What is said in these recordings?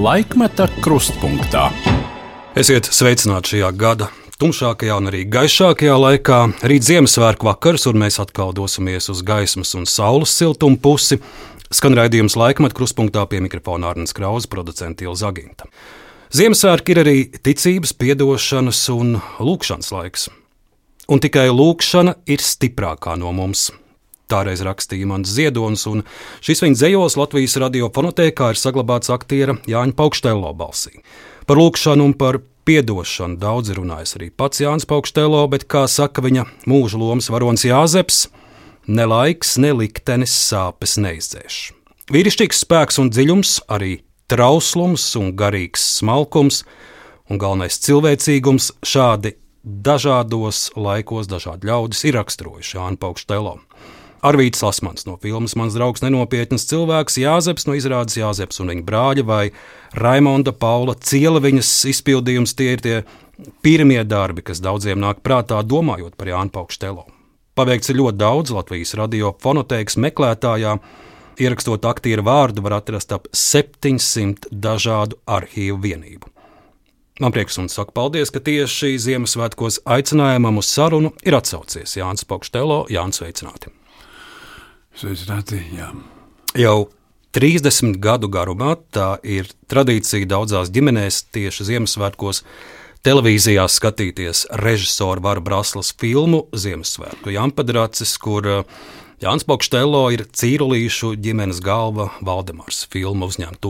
Laikmeta krustpunktā. Esiet sveicināti šajā gada tumšākajā un arī gaišākajā laikā. Rīt Ziemassvētku vakars, un mēs atkal dosimies uz gaismas un saules siltumu pusi. Skan raidījums Laikmeta krustpunktā, pie mikrofona Arnis Krause, producente Ilza Aginta. Ziemassvētki ir arī ticības, piedošanas un lūkšanas laiks. Un tikai lūkšana ir stiprākā no mums. Tāreiz rakstīja Imants Ziedonis, un šis viņa dzejos Latvijas radio fonotēkā ir saglabāts aktiera Jāņa Paukštello balsī. Par lūkšanu un par piedošanu daudz ir runājis arī pats Jānis Paukštello, bet, kā saka viņa mūža lomas varonis Jāzeps, ne laiks, ne liktenis sāpes neizdzēš. Vīrišķīgs spēks un dziļums, arī trauslums un garīgs smalkums un galvenais cilvēcīgums šādi dažādos laikos dažādi ļaudis ir raksturojuši Jāņa Paukštello. Arvīts Lasmans no filmas Mans draugs nenopietnas cilvēks, Jāzeps no izrādes Jāzeps un viņa brāļa vai Raimonda Paula Cieleviņas izpildījums, tie ir tie pirmie darbi, kas daudziem nāk prātā domājot par Jāņu Paukštello. Paveikts ir ļoti daudz. Latvijas radio fonotēkas meklētājā, ierakstot aktiera vārdu, var atrast ap 700 dažādu arhīvu vienību. Man prieks un saka paldies, ka tieši Ziemassvētkos aicinājumam uz sarunu ir atsaucies Jānis Paukštello. Jānis, sveicināti! Sveicināti, jā. Jau 30 gadu garumā tā ir tradīcija daudzās ģimenēs tieši Ziemassvētkos televīzijā skatīties režisora Vara Braslas filmu Ziemassvētku Jampadracis, kur Jānis Paukštello ir Cīrulīšu ģimenes galva Valdemars. Filma uzņemta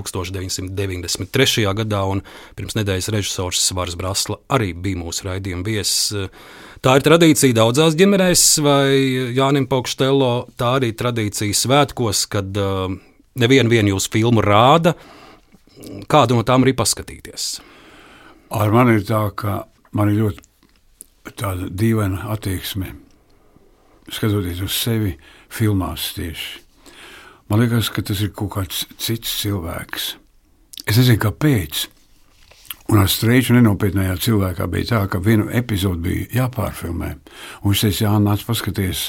1993. gadā, un pirms nedēļas režisors Varas Brasla arī bija mūsu raidījuma viesis. Tā ir tradīcija daudzās ģimenēs, vai Jānim Paukštello tā arī tradīcija svētkos, kad nevienu jūsu filmu rāda, kādu no tām arī paskatīties? Ar mani ir tā, ka man ir ļoti tāda dīvaina attieksme, skatoties uz sevi filmās tieši. Man liekas, ka tas ir kaut kāds cits cilvēks. Es nezinu, kāpēc. Un ar Streiču nenopietnējā cilvēkā bija tā, ka vienu epizodu bija jāpārfilmē. Un viņš teica, Jāni, nāc paskaties,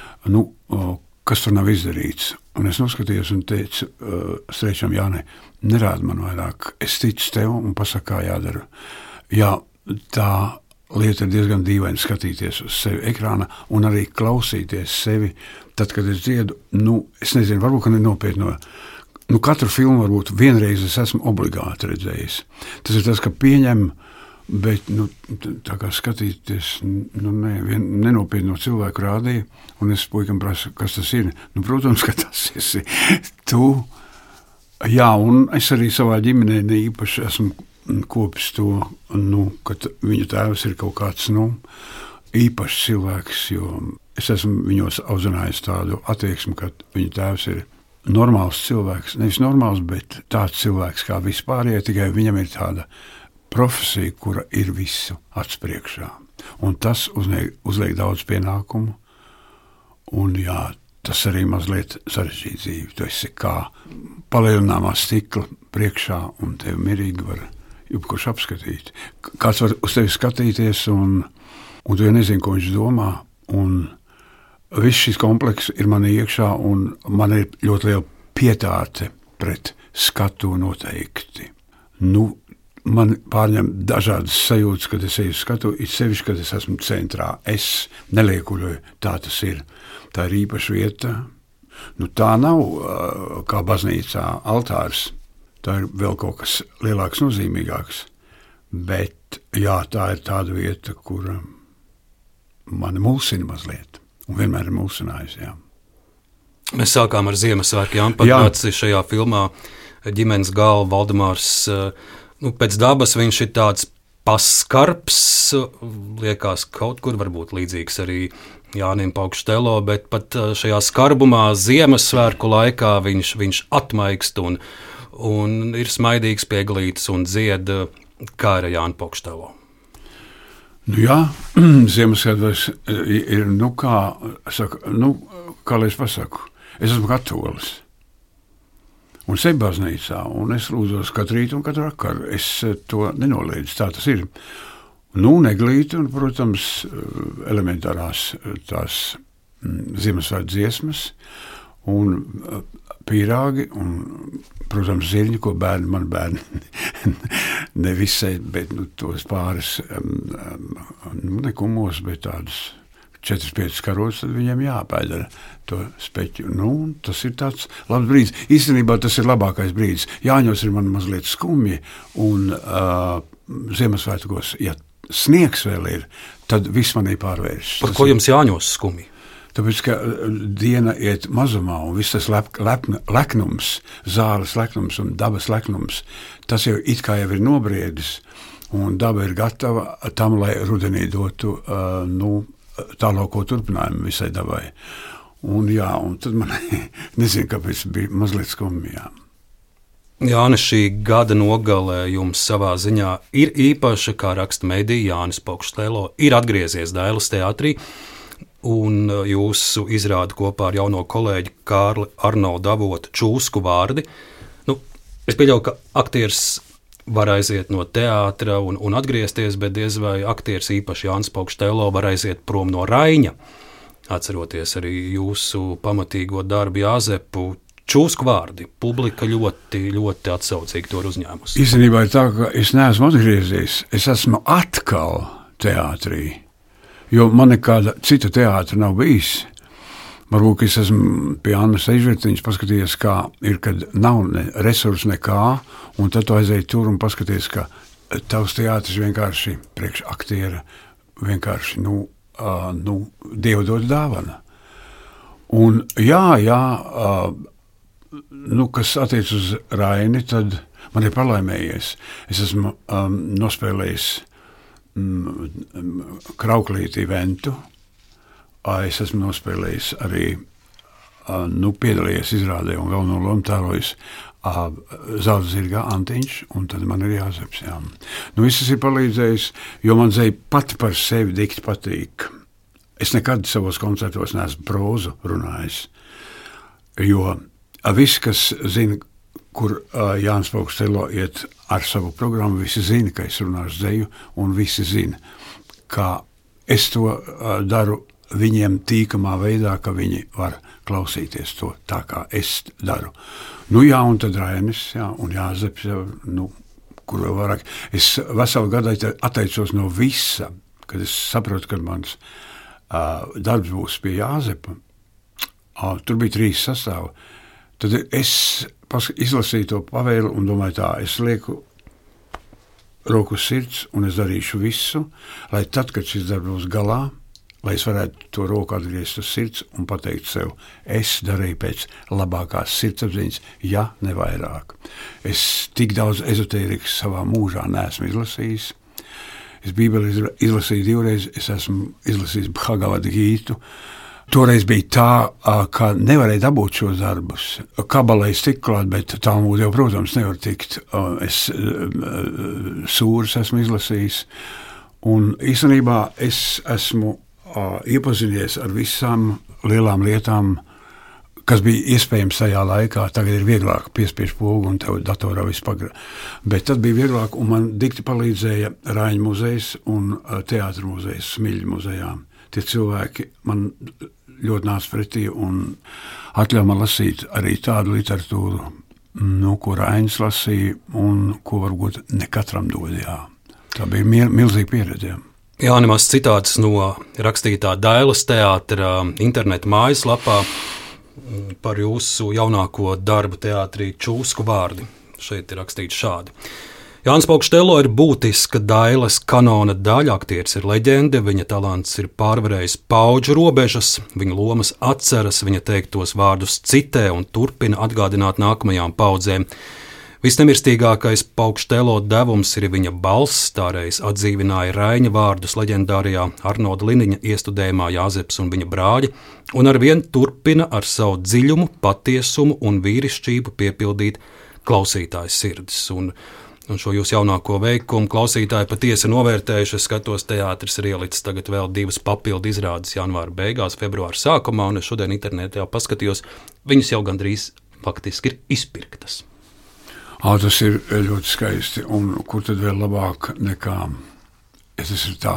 kas tur nav izdarīts. Un es noskatījos un teicu Streičam, Jāni, nerāda man vairāk. Es ticu tev un pasaku, kā jādara. Jā, tā lieta ir diezgan dīvaini skatīties uz sevi ekrāna un arī klausīties sevi. Tad, kad es dziedu, es nezinu, varbūt, ka nenopietno. Katru filmu varbūt vienreiz es esmu obligāti redzējis. Tas ir tas, ka pieņem, bet tā kā skatīties, nenopietno cilvēku rādīja, un es puikam prasu, kas tas ir. Protams, ka tas esi tu. Jā, un es arī savā ģimenē neīpaši esmu kopis to, ka viņa tēvs ir kaut kāds, īpašs cilvēks, jo es esmu viņos audzinājis tādu attieksmi, ka viņa tēvs ir normāls cilvēks, nevis normāls, bet tāds cilvēks kā vispārējie, tikai viņam ir tāda profesija, kura ir visu atspriekšā. Un tas uzliek daudz pienākumu, un jā, tas arī mazliet sarežģīt dzīvi. Tu esi kā palielināmā stikla priekšā, un tevi mirīgi var jebkurš apskatīt. Kāds var uz tevi skatīties, un tu jau nezini, ko viņš domā, un viss šis komplekss ir manī iekšā, un man ir ļoti liela pietāte pret skatu noteikti. Man pārņem dažādas sajūtas, kad es eju skatu, it sevišķi, kad es esmu centrā. Es neliekuļoju, tā tas ir. Tā ir īpaša vieta. Tā nav kā baznīcā altārs. Tā ir vēl kaut kas lielāks, nozīmīgāks. Bet jā, tā ir tāda vieta, kur mani mulsina mazliet. Un vienmēr ir mulsinājusi, jā. Mēs sākām ar Ziemassvētku Jampadraci šajā filmā. Ģimenes galva Valdemārs, pēc dabas viņš ir tāds paskarbs, liekas kaut kur varbūt līdzīgs arī Jānim Paukštello, bet pat šajā skarbumā Ziemassvētku laikā viņš atmaikst un ir smaidīgs pie glītes un dzied, kā ir Jāņa Paukštello. Jā, Ziemassvētkos ir, kā lai es pasaku, es esmu katolis. Un sevi baznīcā, un es lūdzos katru rītu un katru vakaru. Es to nenoliedzu, tā tas ir. Neglīti un, protams, elementārās tās Ziemassvētku dziesmas. un pīrāgi, un, protams, zirņi, ko man bērni nevisai, bet tos pāris, nekumos, bet tādus 4-5 karots, tad viņiem jāpēdara to speķu. Tas ir tāds labs brīdis. Īstenībā tas ir labākais brīdis. Jāņos ir man mazliet skumji, un Ziemassvētkos, ja sniegs vēl ir, tad viss manī pārvēršas. Par ko jums jāņos skumji? Tāpēc, ka diena iet mazumā, un viss tas leknums, zāles leknums un dabas leknums, tas jau it kā jau ir nobriedis, un daba ir gatava tam, lai rudenī dotu, tālāko turpinājumu visai dabai. Un tad man nezinu, kāpēc bija mazliet skumji. Jānis, šī gada nogalē jums savā ziņā ir īpaša, kā raksta mediji, Jānis Pokštelo ir atgriezies Dailas teātrī, un jūsu izrādi kopā ar jauno kolēģi Kārli Arnoldu Avotu Čūsku vārdi. Es pieļauju, ka aktieris var aiziet no teātra un atgriezties, bet diez vai aktieris īpaši Jānis Pokštelo var aiziet prom no Raiņa, atceroties arī jūsu pamatīgo darbu Jāzepu. Čūsku vārdi. Publika ļoti, ļoti atsaucīgi to ir uzņēmusi. Īstenībā ir tā, ka es neesmu atgriezies. Es esmu atkal teātrī, jo man nekāda cita teātra nav bijis. Varbūt es esmu pie Annas Ežvertiņas paskatījies, kā ir, kad nav resursu nekā, un tad tu aizēji tur un paskaties, ka tavs teātris vienkārši priekš aktiera, vienkārši, Dievu dod dāvana. Un kas attiec uz Raini, tad man ir palaimējies. Es esmu nospēlējis Krauklīti Ventu. Es esmu nospēlējis arī, piedalījies izrādē un galveno lomu tēlojis Zelta zirgā Antiņš, un tad man ir Jāzeps. Viss tas ir palīdzējis, jo man dzēja pati par sevi dikti patīk. Es nekad savos koncertos neesmu prózu runājis, jo visi, kas zina, kur Jānis Pokštelo iet ar savu programmu, visi zina, ka es runāšu dzeju, un visi zina, ka es to daru viņiem tīkamā veidā, ka viņi var klausīties to tā, kā es daru. Un tad Rainis, un Jāzeps, kur vēl vairāk. Es veselu gadu atteicos no visa, kad es saprotu, ka mans darbs būs pie Jāzepa. Tur bija 3 sastāvi. Tad es izlasīju to pavēlu un domāju tā, es lieku roku uz sirds un es darīšu visu, lai tad, kad šis darbs būs galā, lai es varētu to roku atgriezt uz sirds un pateikt sev, es darīju pēc labākās sirdsapziņas, ja ne vairāk. Es tik daudz ezotērikas savā mūžā neesmu izlasījis. Es Bībeli izlasīju 2 reizes, es esmu izlasījis Bhagavad Gītu. Toreiz bija tā, ka nevarēja dabūt šos darbus. Kabalai es tiku klāt, bet Talmudu jau, protams, nevar tikt. Es sūras esmu izlasījis. Un īstenībā es esmu iepazinies ar visām lielām lietām, kas bija iespējams tajā laikā. Tagad ir vieglāk piespiež pogu un tev datorā viss pagra. Bet tad bija vieglāk, un man dikti palīdzēja Raiņa muzejs un teātra muzejs Smiļu muzejā. Tie cilvēki man ļoti nāca pretī un atļauj man lasīt arī tādu literatūru, ko Raiņš lasīja un ko varbūt ne katram dod. Tā bija milzīga pieredze. Jānis citāts no rakstītā Dailas teātra interneta mājaslapā par jūsu jaunāko darbu teātrī Čūsku vārdi. Šeit ir rakstīts šādi. Jānis Pokštelo ir būtiska Dailas kanona daļa, aktieris ir leģende, viņa talants ir pārvarējis paudžu robežas, viņa lomas atceras, viņa teiktos vārdus citē un turpina atgādināt nākamajām paudzēm. Visnemirstīgākais Pokštelo devums ir viņa balss, tāreiz atdzīvināja Raiņa vārdus leģendārajā Arnolda Liniņa iestudējumā Jāzeps un viņa brāļi, un arvien turpina ar savu dziļumu, patiesumu un vīrišķību piepildīt klausītāju sirdis. Un šo jūsu jaunāko veikumu klausītāji patiesi novērtējuši. Es skatos, teātris ir ielicis tagad vēl 2 papildu izrādes janvāra beigās, februāra sākumā, un es šodien internetā paskatījos, viņas jau gandrīz faktiski ir izpirktas. Tas ir ļoti skaisti, un kur tad vēl labāk nekā tas ir tā,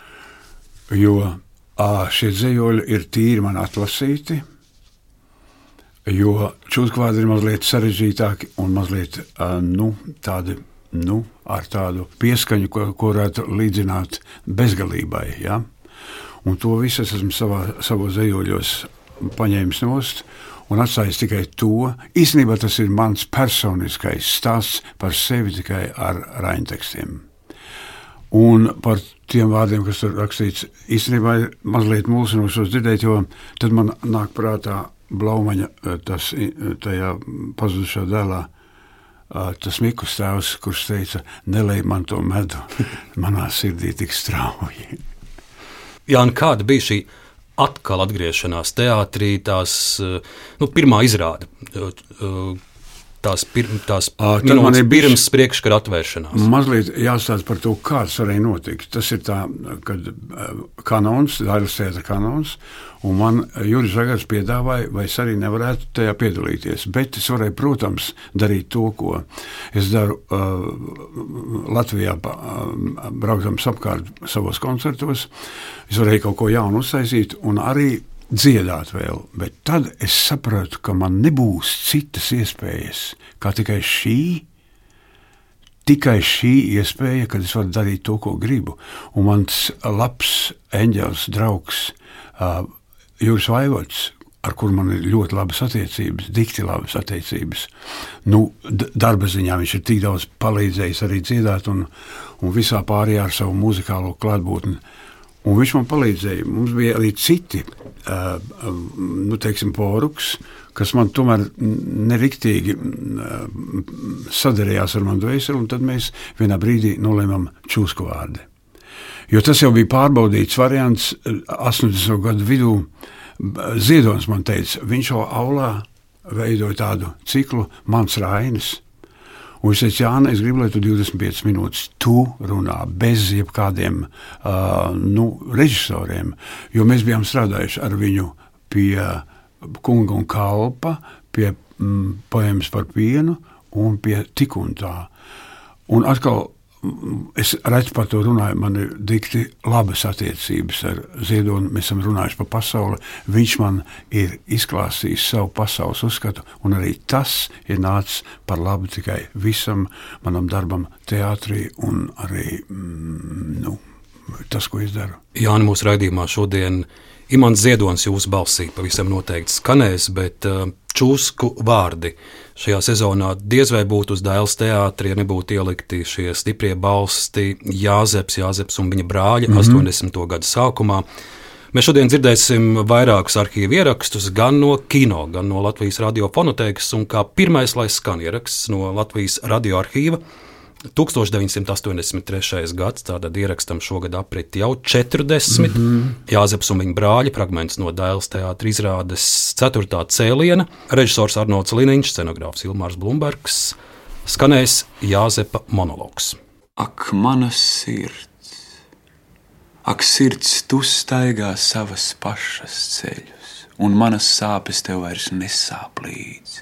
jo šie dzejoļi ir tīri man atlasīti, Jo čūskavārdi ir mazliet sarežģītāki un mazliet tādi, ar tādu pieskaņu, ko varētu līdzināt bezgalībai. Ja? Un to visu es esmu savos zejoļos paņēmis nost un atstājis tikai to. Īstenībā tas ir mans personiskais stāsts par sevi tikai ar raņtekstiem. Un par tiem vārdiem, kas tur rakstīts, īstenībā ir mazliet mulsinošos dzirdēt, jo tad man nāk prātā Blaumaņa tajā pazudušā dēlā tas Mikus tēvs, kurš teica, nelej man to medu, manā sirdī tik strauji. Jāni, kāda bija šī atkal atgriešanās teātrī, tās pirmā izrāde, tās minūtes pirms priekškara atvēršanās? Mazliet jāstāsta par to, kāds varēja notikt. Tas ir tā, kad kanons, Dailes teātra kanons, un man Juris Zagars piedāvāja, vai es arī nevarētu tajā piedalīties. Bet es varēju, protams, darīt to, ko es daru Latvijā, braukdams apkārt savos koncertos. Es varēju kaut ko jaunu uztaisīt un arī dziedāt vēl, bet tad es sapratu, ka man nebūs citas iespējas, kā tikai šī iespēja, kad es varu darīt to, ko gribu. Un mans labs eņģels draugs Juris Vaivods, ar kuru man ir ļoti labas attiecības, dikti labas attiecības, darba ziņā viņš ir tik daudz palīdzējis arī dziedāt un visā pārējā ar savu muzikālo klātbūtni. Un viņš man palīdzēja. Mums bija arī citi, poruks, kas man tomēr neriktīgi sadarījās ar manu dvēseli, un tad mēs vienā brīdī nolēmām čūskavārdi. Jo tas jau bija pārbaudīts variants 80. gadu vidū. Ziedonis man teica, viņš jau aulā veidoja tādu ciklu Mans Rainis. Un viņš teica, Jāni, es gribu, lai tu 25 minūtes tu runā bez jebkādiem režisoriem, jo mēs bijām strādājuši ar viņu pie Kunga un kalpa, pie poemas par pienu un pie Tik un tā. Un atkal es redzu par to runāju, man ir dikti labas attiecības ar Ziedoni, mēs esam runājuši par pasauli, viņš man ir izklāstījis savu pasaules uzskatu, un arī tas ir nācis par labu tikai visam manam darbam teātrī un arī tas, ko es daru. Jāni, mūsu raidījumā šodien Imants Ziedonis jūsu balsī pavisam noteikti skanēs, bet čūsku vārdi šajā sezonā diez vai būtu uz Dailes teātri, ja nebūtu ielikti šie stiprie balsti Jāzeps un viņa brāļi 80. gadu sākumā. Mēs šodien dzirdēsim vairākus arhīvu ierakstus gan no kino, gan no Latvijas radio fonotēkas, un kā pirmais, lai skan ieraksts no Latvijas radio arhīva, 1983. gads, tātad ierakstam šogad aprit jau 40, Jāzeps un viņa brāļi, fragments no Dailes teātra izrādes 4. cēliena, režisors Arnolds Liniņš, scenogrāfs Ilmārs Blumbergs, skanēs Jāzepa monologs. Ak, mana sirds, ak, sirds, tu staigā savas pašas ceļus, un manas sāpes tev vairs nesāp līdzi.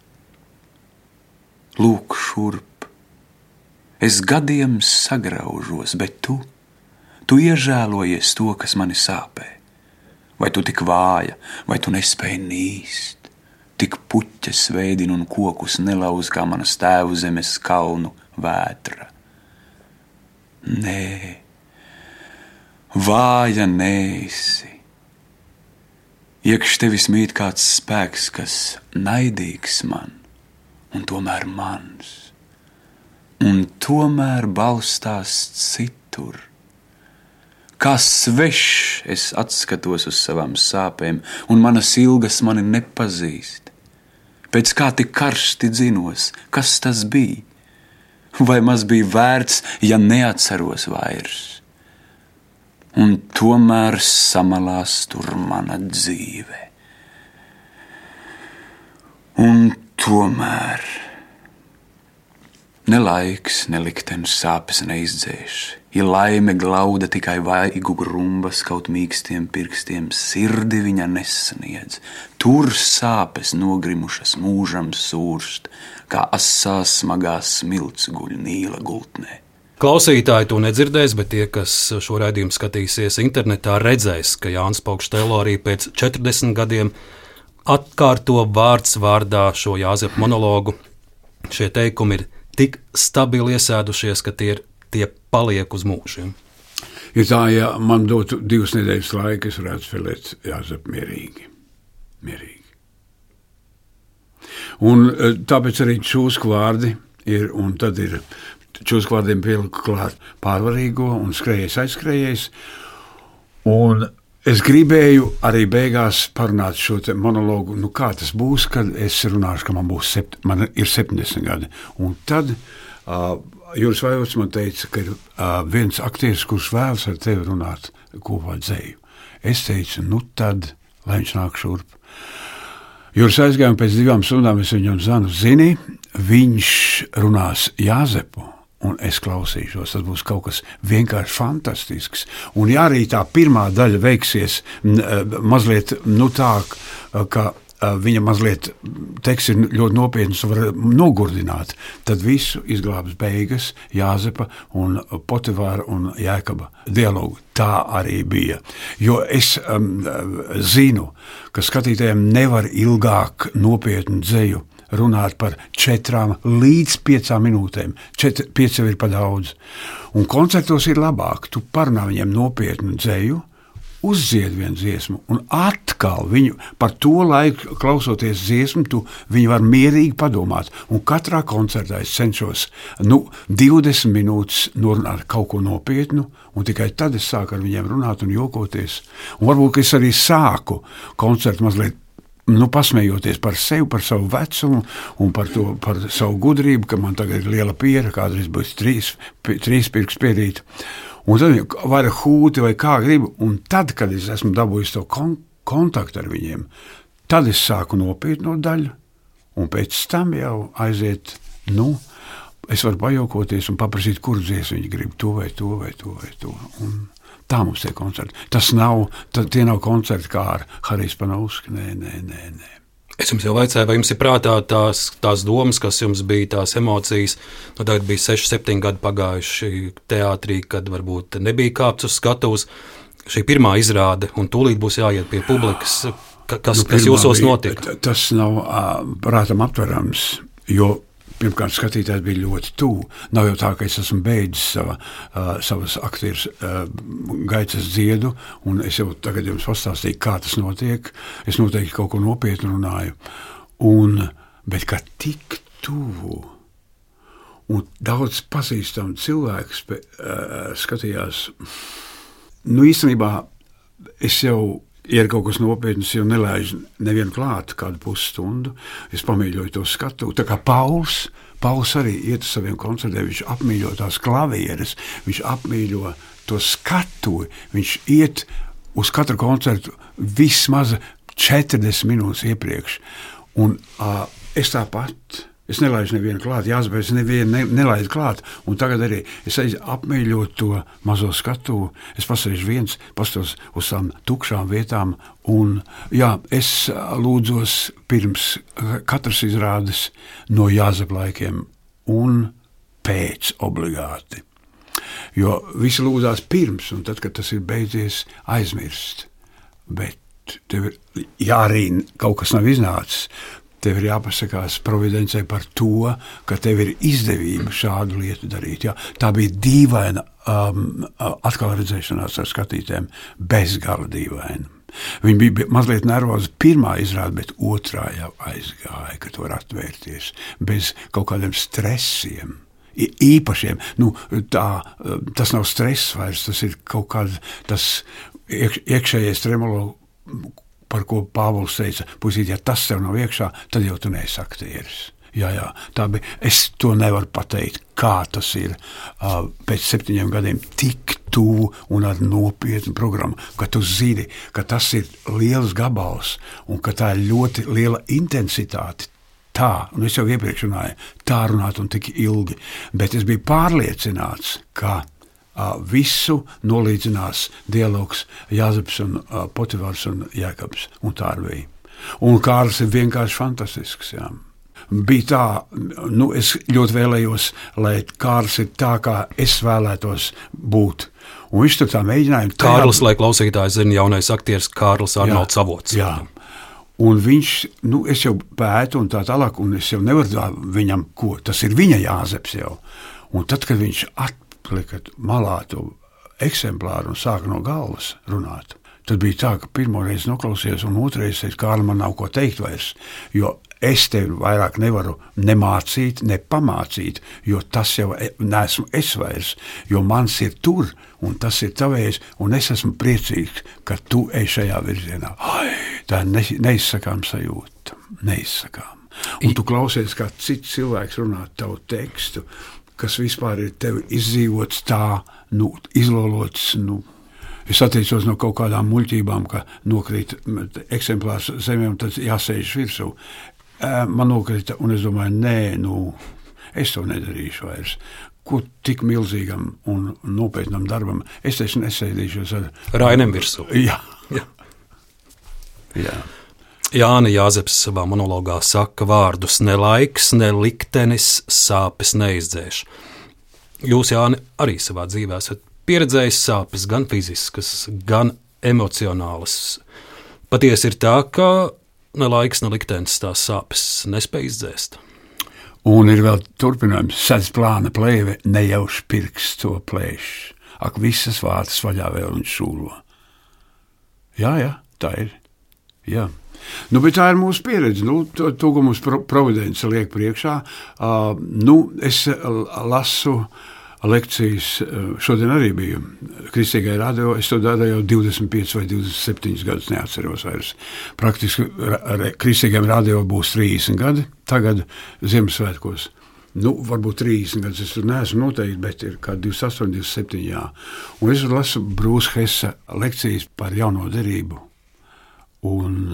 Lūk šurp, es gadiem sagraužos, bet tu iežēlojies to, kas mani sāpē. Vai tu tik vāja, vai tu nespēji nīst, tik puķes veidin un kokus nelauz kā manas tēvu zemes kalnu vētra. Nē, vāja neesi. Iekš tevis mīt kāds spēks, kas naidīgs man, un tomēr mans. Un tomēr balstās citur. Kā svešs es atskatos uz savām sāpēm, un manas ilgas mani nepazīst. Pēc kā tik karsti dzinos, kas tas bija? Vai maz bija vērts, ja neatceros vairs? Un tomēr samalās tur mana dzīve. Un tomēr ne laiks, ne liktenis sāpes neizdzēš. Ja laime glauda tikai vaigu grumbas kaut mīkstiem pirkstiem, sirdi viņa nesniedz. Tur sāpes nogrimušas mūžam sūrst, kā asā smagā smilts guļ Nīla gultnē. Klausītāji to nedzirdēs, bet tie, kas šo raidījumu skatīsies internetā, redzēs, ka Jānis Paukštelo arī pēc 40 gadiem atkārto vārds vārdā šo Jāzepa monologu. Šie teikumi ir tik stabili iesēdušies, ka tie paliek uz mūžiem. Ir tā, ja man dotu 2 nedēļas laika, es varētu spēlēt Jāzepu mierīgi. Un tāpēc arī čūsku vārdi ir, un tad ir čūsku vārdiem pieliku klāt pārvarīgo un skrējējis aizskrējējis. Un es gribēju arī beigās parunāt šo monologu, kā tas būs, kad es runāšu, ka man ir 70 gadi. Un tad Juris Vaivots man teica, ka ir viens aktieris, kurš vēlas ar tevi runāt kopā dzēju. Es teicu, tad, lai viņš nāk šurp. Juris aizgāja, un pēc 2 stundām es viņam zvanu, zini, viņš runās Jāzepu. Un es klausīšos, tas būs kaut kas vienkārši fantastisks. Un ja arī tā pirmā daļa veiksies mazliet tā, ka viņa mazliet teksts ir ļoti nopietns un var nogurdināt, tad visu izglābs beigas Jāzepa un Potifāra un Jēkaba dialogu. Tā arī bija. Jo es zinu, ka skatītājiem nevar ilgāk nopietnu dzeju runāt par 4 līdz 5 minūtēm. 5 jau ir pa daudz. Un koncertos ir labāk. Tu parunā viņiem nopietnu dzeju, uzdzied vienu dziesmu, un atkal viņu par to laiku, klausoties dziesmu, viņi var mierīgi padomāt. Un katrā koncertā es cenšos 20 minūtes norunāt kaut ko nopietnu, un tikai tad es sāku ar viņiem runāt un jokoties. Un varbūt es arī sāku koncertu mazliet pasmējoties par sevi, par savu vecumu un par savu gudrību, ka man tagad ir liela piera, kādreiz būs 3 pirksts pierīt. Un tad vai hūti vai kā gribu, un tad, kad es esmu dabūjis to kontaktu ar viņiem, tad es sāku nopietno daļu, un pēc tam jau aiziet, es varu pajokoties un paprasīt, kuru dziesmu viņi grib, to vai to vai to vai to. Un tā mums tie koncerti. Tie nav koncerti kā ar Harijs Panovski. Nē. Es jums jau vaicāju, vai jums ir prātā tās domas, kas jums bija, tās emocijas. Tagad bija 6-7 gadi pagājuši teātrī, kad varbūt nebija kāpts uz skatuves. Šī pirmā izrāde, un tūlīt būs jāiet pie publikas. Kas jūsos notika? Tas nav prātam aptverams, jo pirmkārt, skatītājs bija ļoti tuvu. Nav jau tā, ka es esmu beidzis savas aktieru gaitas dziedu, un es jau tagad jums pastāstīju, kā tas notiek. Es noteikti kaut ko nopietnu runāju. Bet kā tik tuvu un daudz pazīstamu cilvēku skatījās, īstenībā es jau, ja ir kaut kas nopietns, jau nelaižu nevienu klāt kādu pusstundu. Es pamīļoju to skatu. Tā kā Pauls arī iet uz saviem koncertiem, viņš apmīļo tās klavieres, viņš apmīļo to skatu, viņš iet uz katru koncertu vismaz 40 minūtes iepriekš. Un es tāpat, es nelaižu nevienu klāt, jāsapēc nevienu nelaidu klāt, un tagad arī es apmīļoju to mazo skatu, es pasēžu viens, pastos uz tām tukšām vietām, un es lūdzos pirms katras izrādes no Jāzepa laikiem, un pēc obligāti. Jo visi lūdzās pirms, un tad, kad tas ir beidzies, aizmirst. Bet tev ir arī kaut kas nav iznācis. Tev ir jāpasakās providencei par to, ka tev ir izdevība šādu lietu darīt. Jā. Tā bija dīvaina atkal redzēšanās ar skatītēm, bezgala dīvaina. Viņi bija mazliet nervozi pirmā izrāde, bet otrā jau aizgāja, ka tu var atvērties bez kaut kādiem stresiem. Īpašiem, tas nav stress vairs, tas ir kaut kāds iekšējais tremolo, par ko Pāvils teica, puisīt, ja tas tev nav iekšā, tad jau tu neesi aktieris. Jā, tā bija. Es to nevaru pateikt, kā tas ir pēc 7 gadiem tik tuvu un ar nopietnu programmu, ka tu zini, ka tas ir liels gabals un ka tā ir ļoti liela intensitāte. Tā, un es jau iepriekš runāju, tā runāt un tik ilgi, bet es biju pārliecināts, ka visu nolīdzinās dialogs Jāzeps un Potifārs un Jēkabs, un tā arī bija. Un Kārlis ir vienkārši fantastisks, jā. Bija tā, es ļoti vēlējos, lai Kārlis ir tā, kā es vēlētos būt. Un viņš tur tā mēģināja. Kārlis, lai klausītājs zina, jaunais aktieris Kārlis Arnolds Avots. Jā. Un viņš, es jau pētu un tā tālāk, un es jau nevaru viņam, ko tas ir viņa Jāzeps jau. Un tad, kad viņš atplika malā to eksemplāru un sāka no galvas runāt, tad bija tā, ka pirmo reizi noklausījos, un otrais teicu, Kārli, man nav ko teikt vairs, jo es tevi vairāk nevaru nemācīt, nepamācīt, jo tas jau neesmu es vairs, jo mans ir tur, un tas ir tavējs, un es esmu priecīgs, ka tu ej šajā virzienā. Ai, tā ir neizsakām sajūta, neizsakām. Un tu klausies, kā cits cilvēks runā tavu tekstu, kas vispār ir tevi izdzīvots tā, izlolots, Es atteicos no kaut kādām muļķībām, ka nokrīt eksemplārs zemē un tad jāsēž virsū. Man nokrita, un es domāju, es to nedarīšu vairs. Ko tik milzīgam un nopietnam darbam, es taču nesēdīšos ar Rainem virsū. Jā. Jānis Jāzeps savā monologā saka vārdus: ne laiks, ne liktenis, sāpes neizdzēš. Jūs, Jāni, arī savā dzīvē esat pieredzējis sāpes, gan fiziskas, gan emocionālas. Patiesi ir tā, ka ne laiks, ne liktenis tās sāpes nespēj izdzēst. Un ir vēl turpinājums: sedz plāna plēve, nejauš pirksts to plēš. Ak, visas vārtas vaļā vēl un šūlo. Jā, tā ir. Jā. Bet tā ir mūsu pieredze. To, ko mums providence liek priekšā. Es lasu lekcijas, šodien arī biju Kristīgai radio, es to daru jau 25 vai 27 gadus, neatceros vairs. Praktiski Kristīgajam radio būs 30 gadi, tagad Ziemassvētkos. Varbūt 30 gadus, es tur neesmu noteikti, bet ir kā 28, 27, jā. Un es lasu Brūsa Hesa lekcijas par jauno derību un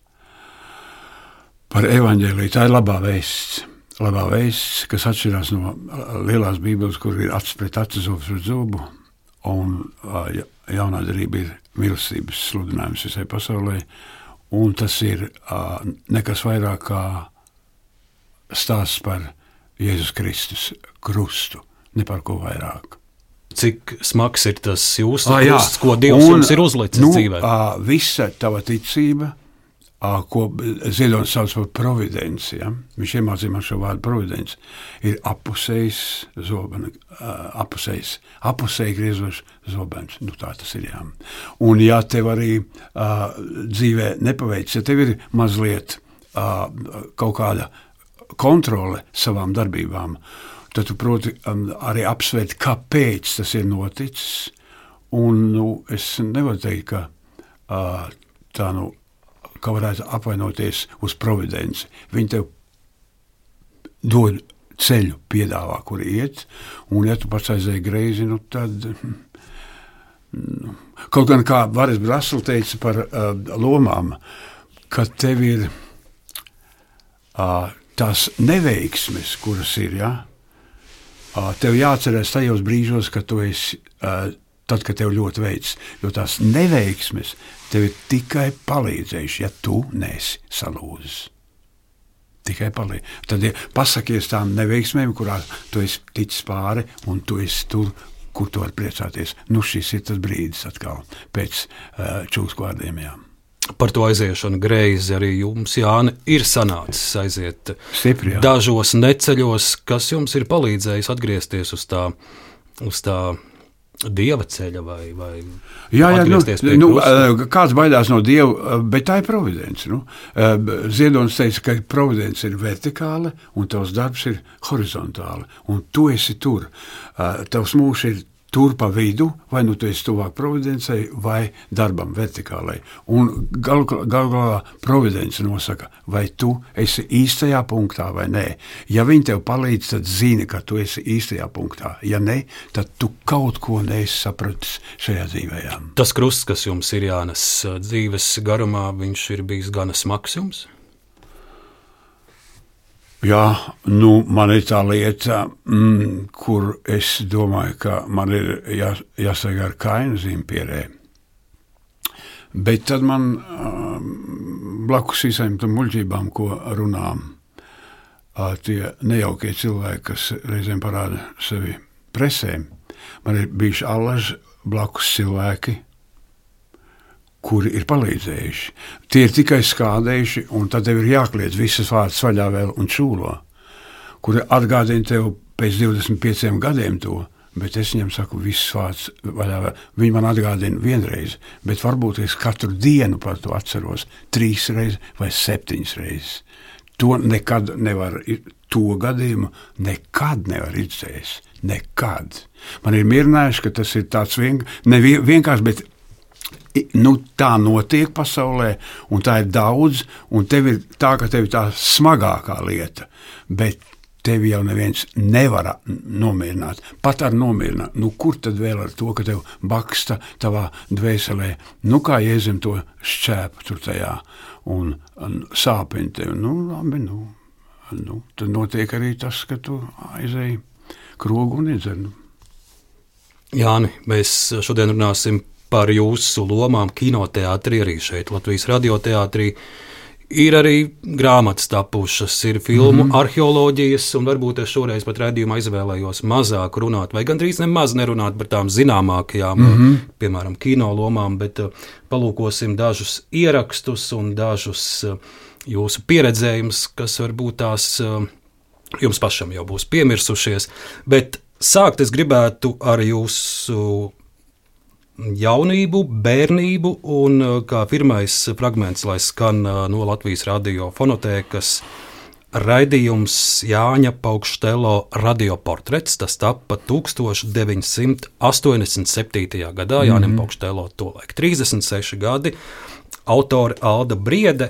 par evaņģēliju. Tā ir labā vēsts. Labā vēsts, kas atšķirās no lielās bībeles, kur ir acis pret aci, zobs pret zobu, un jaunā derība ir mīlestības sludinājums visai pasaulē, un tas ir nekas vairāk kā stāsts par Jēzus Kristus krustu, ne par ko vairāk. Cik smags ir tas jūsu krusts, ko Dievs jums ir uzlicis dzīvē? Visa tava ticība, ko Ziedonis sauc par providenci, viņš iemācīja man šo vārdu providenci, ir apusējs zobens, apusēji griezošs zobens. Tā tas ir, jā. Un ja tev arī dzīvē nepaveic, ja tev ir mazliet kaut kāda kontrole savām darbībām, tad tu proti arī apsvērt, kāpēc tas ir noticis. Un es nevaru teikt, ka tā ka varētu apvainoties uz providenci. Viņi tev dod ceļu, piedāvā, kur iet, un ja tu pats aizēji greizi, tad kaut gan kā Varis Brasl teica par lomām, ka tev ir tās neveiksmes, kuras ir, tev jāatcerās tajos brīžos, ka tu esi tad, kad tev ļoti veids, jo tās neveiksmes tev ir tikai palīdzējuši, ja tu neesi salūzis. Tikai palīdz. Tad pasakies tām neveiksmēm, kurās tu esi ticis pāri, un tu esi tur, kur tu vari priecāties. Šis ir tas brīdis atkal, pēc Čūsku vārdiem, jā. Par to aiziešanu greizi arī jums, Jāni, ir sanācis aiziet stipri, jā. Dažos neceļos, kas jums ir palīdzējis atgriezties uz tā Dieva ceļa vai atgriezties pie krusta? Kāds baidās no Dieva, bet tā ir providence. Ziedonis teica, ka providence ir vertikāla un tavs darbs ir horizontāli, un tu esi tur. Tavs mūžs ir tur pa vidu, vai tu esi tuvāk providencei vai darbam vertikālai. Un galvā providence nosaka, vai tu esi īstajā punktā vai nē. Ja viņi tev palīdz, tad zini, ka tu esi īstajā punktā. Ja ne, tad tu kaut ko neesi sapratis šajā dzīvē. Tas krusts, kas jums ir jānes dzīves garumā, viņš ir bijis gana smags jums? Jā, man ir tā lieta, kur es domāju, ka man ir jāsagā ar Kaina zīmi pierē. Bet tad man blakus visiem tam muļķībām, ko runām, tie nejaukie cilvēki, kas reizēm parāda sevi presē, man ir bijuši allaži blakus cilvēki, kuri ir palīdzējuši. Tie ir tikai skādējuši, un tad tev ir jākliedz visas vārdas vaļā vēl un čūlo, kuri atgādina tev pēc 25 gadiem to, bet es viņam saku visas vārdas vaļā vēl. Viņi man atgādina vienreiz, bet varbūt es katru dienu par to atceros 3 reizes vai 7 reizes. To nekad nevar, to gadījumu nekad nevar izdzēst. Nekad. Man ir mierinājuši, ka tas ir tāds vienkārši, bet tā notiek pasaulē, un tā ir daudz, un tev ir tā, ka tev ir tā smagākā lieta, bet tevi jau neviens nevar nomierināt. Pat ar nomierināt. Kur tad vēl ar to, ka tev baksta tavā dvēselē? Kā Jēzum to šķēpa tur tajā un sāpina tev. Labi, tad notiek arī tas, ka tu aizēji krogu un iedzer. Jāni, mēs šodien runāsim par jūsu lomām kinoteātrī, arī šeit Latvijas radioteātrī. Ir arī grāmatas tapušas, ir filmu arheoloģijas, un varbūt es šoreiz pat raidījumā izvēlējos mazāk runāt, vai gandrīz nemaz nerunāt par tām zināmākajām, piemēram, kino lomām, bet palūkosim dažus ierakstus un dažus jūsu pieredzējumus, kas varbūt tās jums pašam jau būs piemirsušies. Bet sākt es gribētu ar jūsu jaunību, bērnību, un kā pirmais fragments, lai skan no Latvijas radio fonotēkas raidījums Jāņa Paukštelo radioportrets. Tas tappa 1987. gadā, Jāņam Paukštelo tolaik 36 gadi. Autori Alda Briede.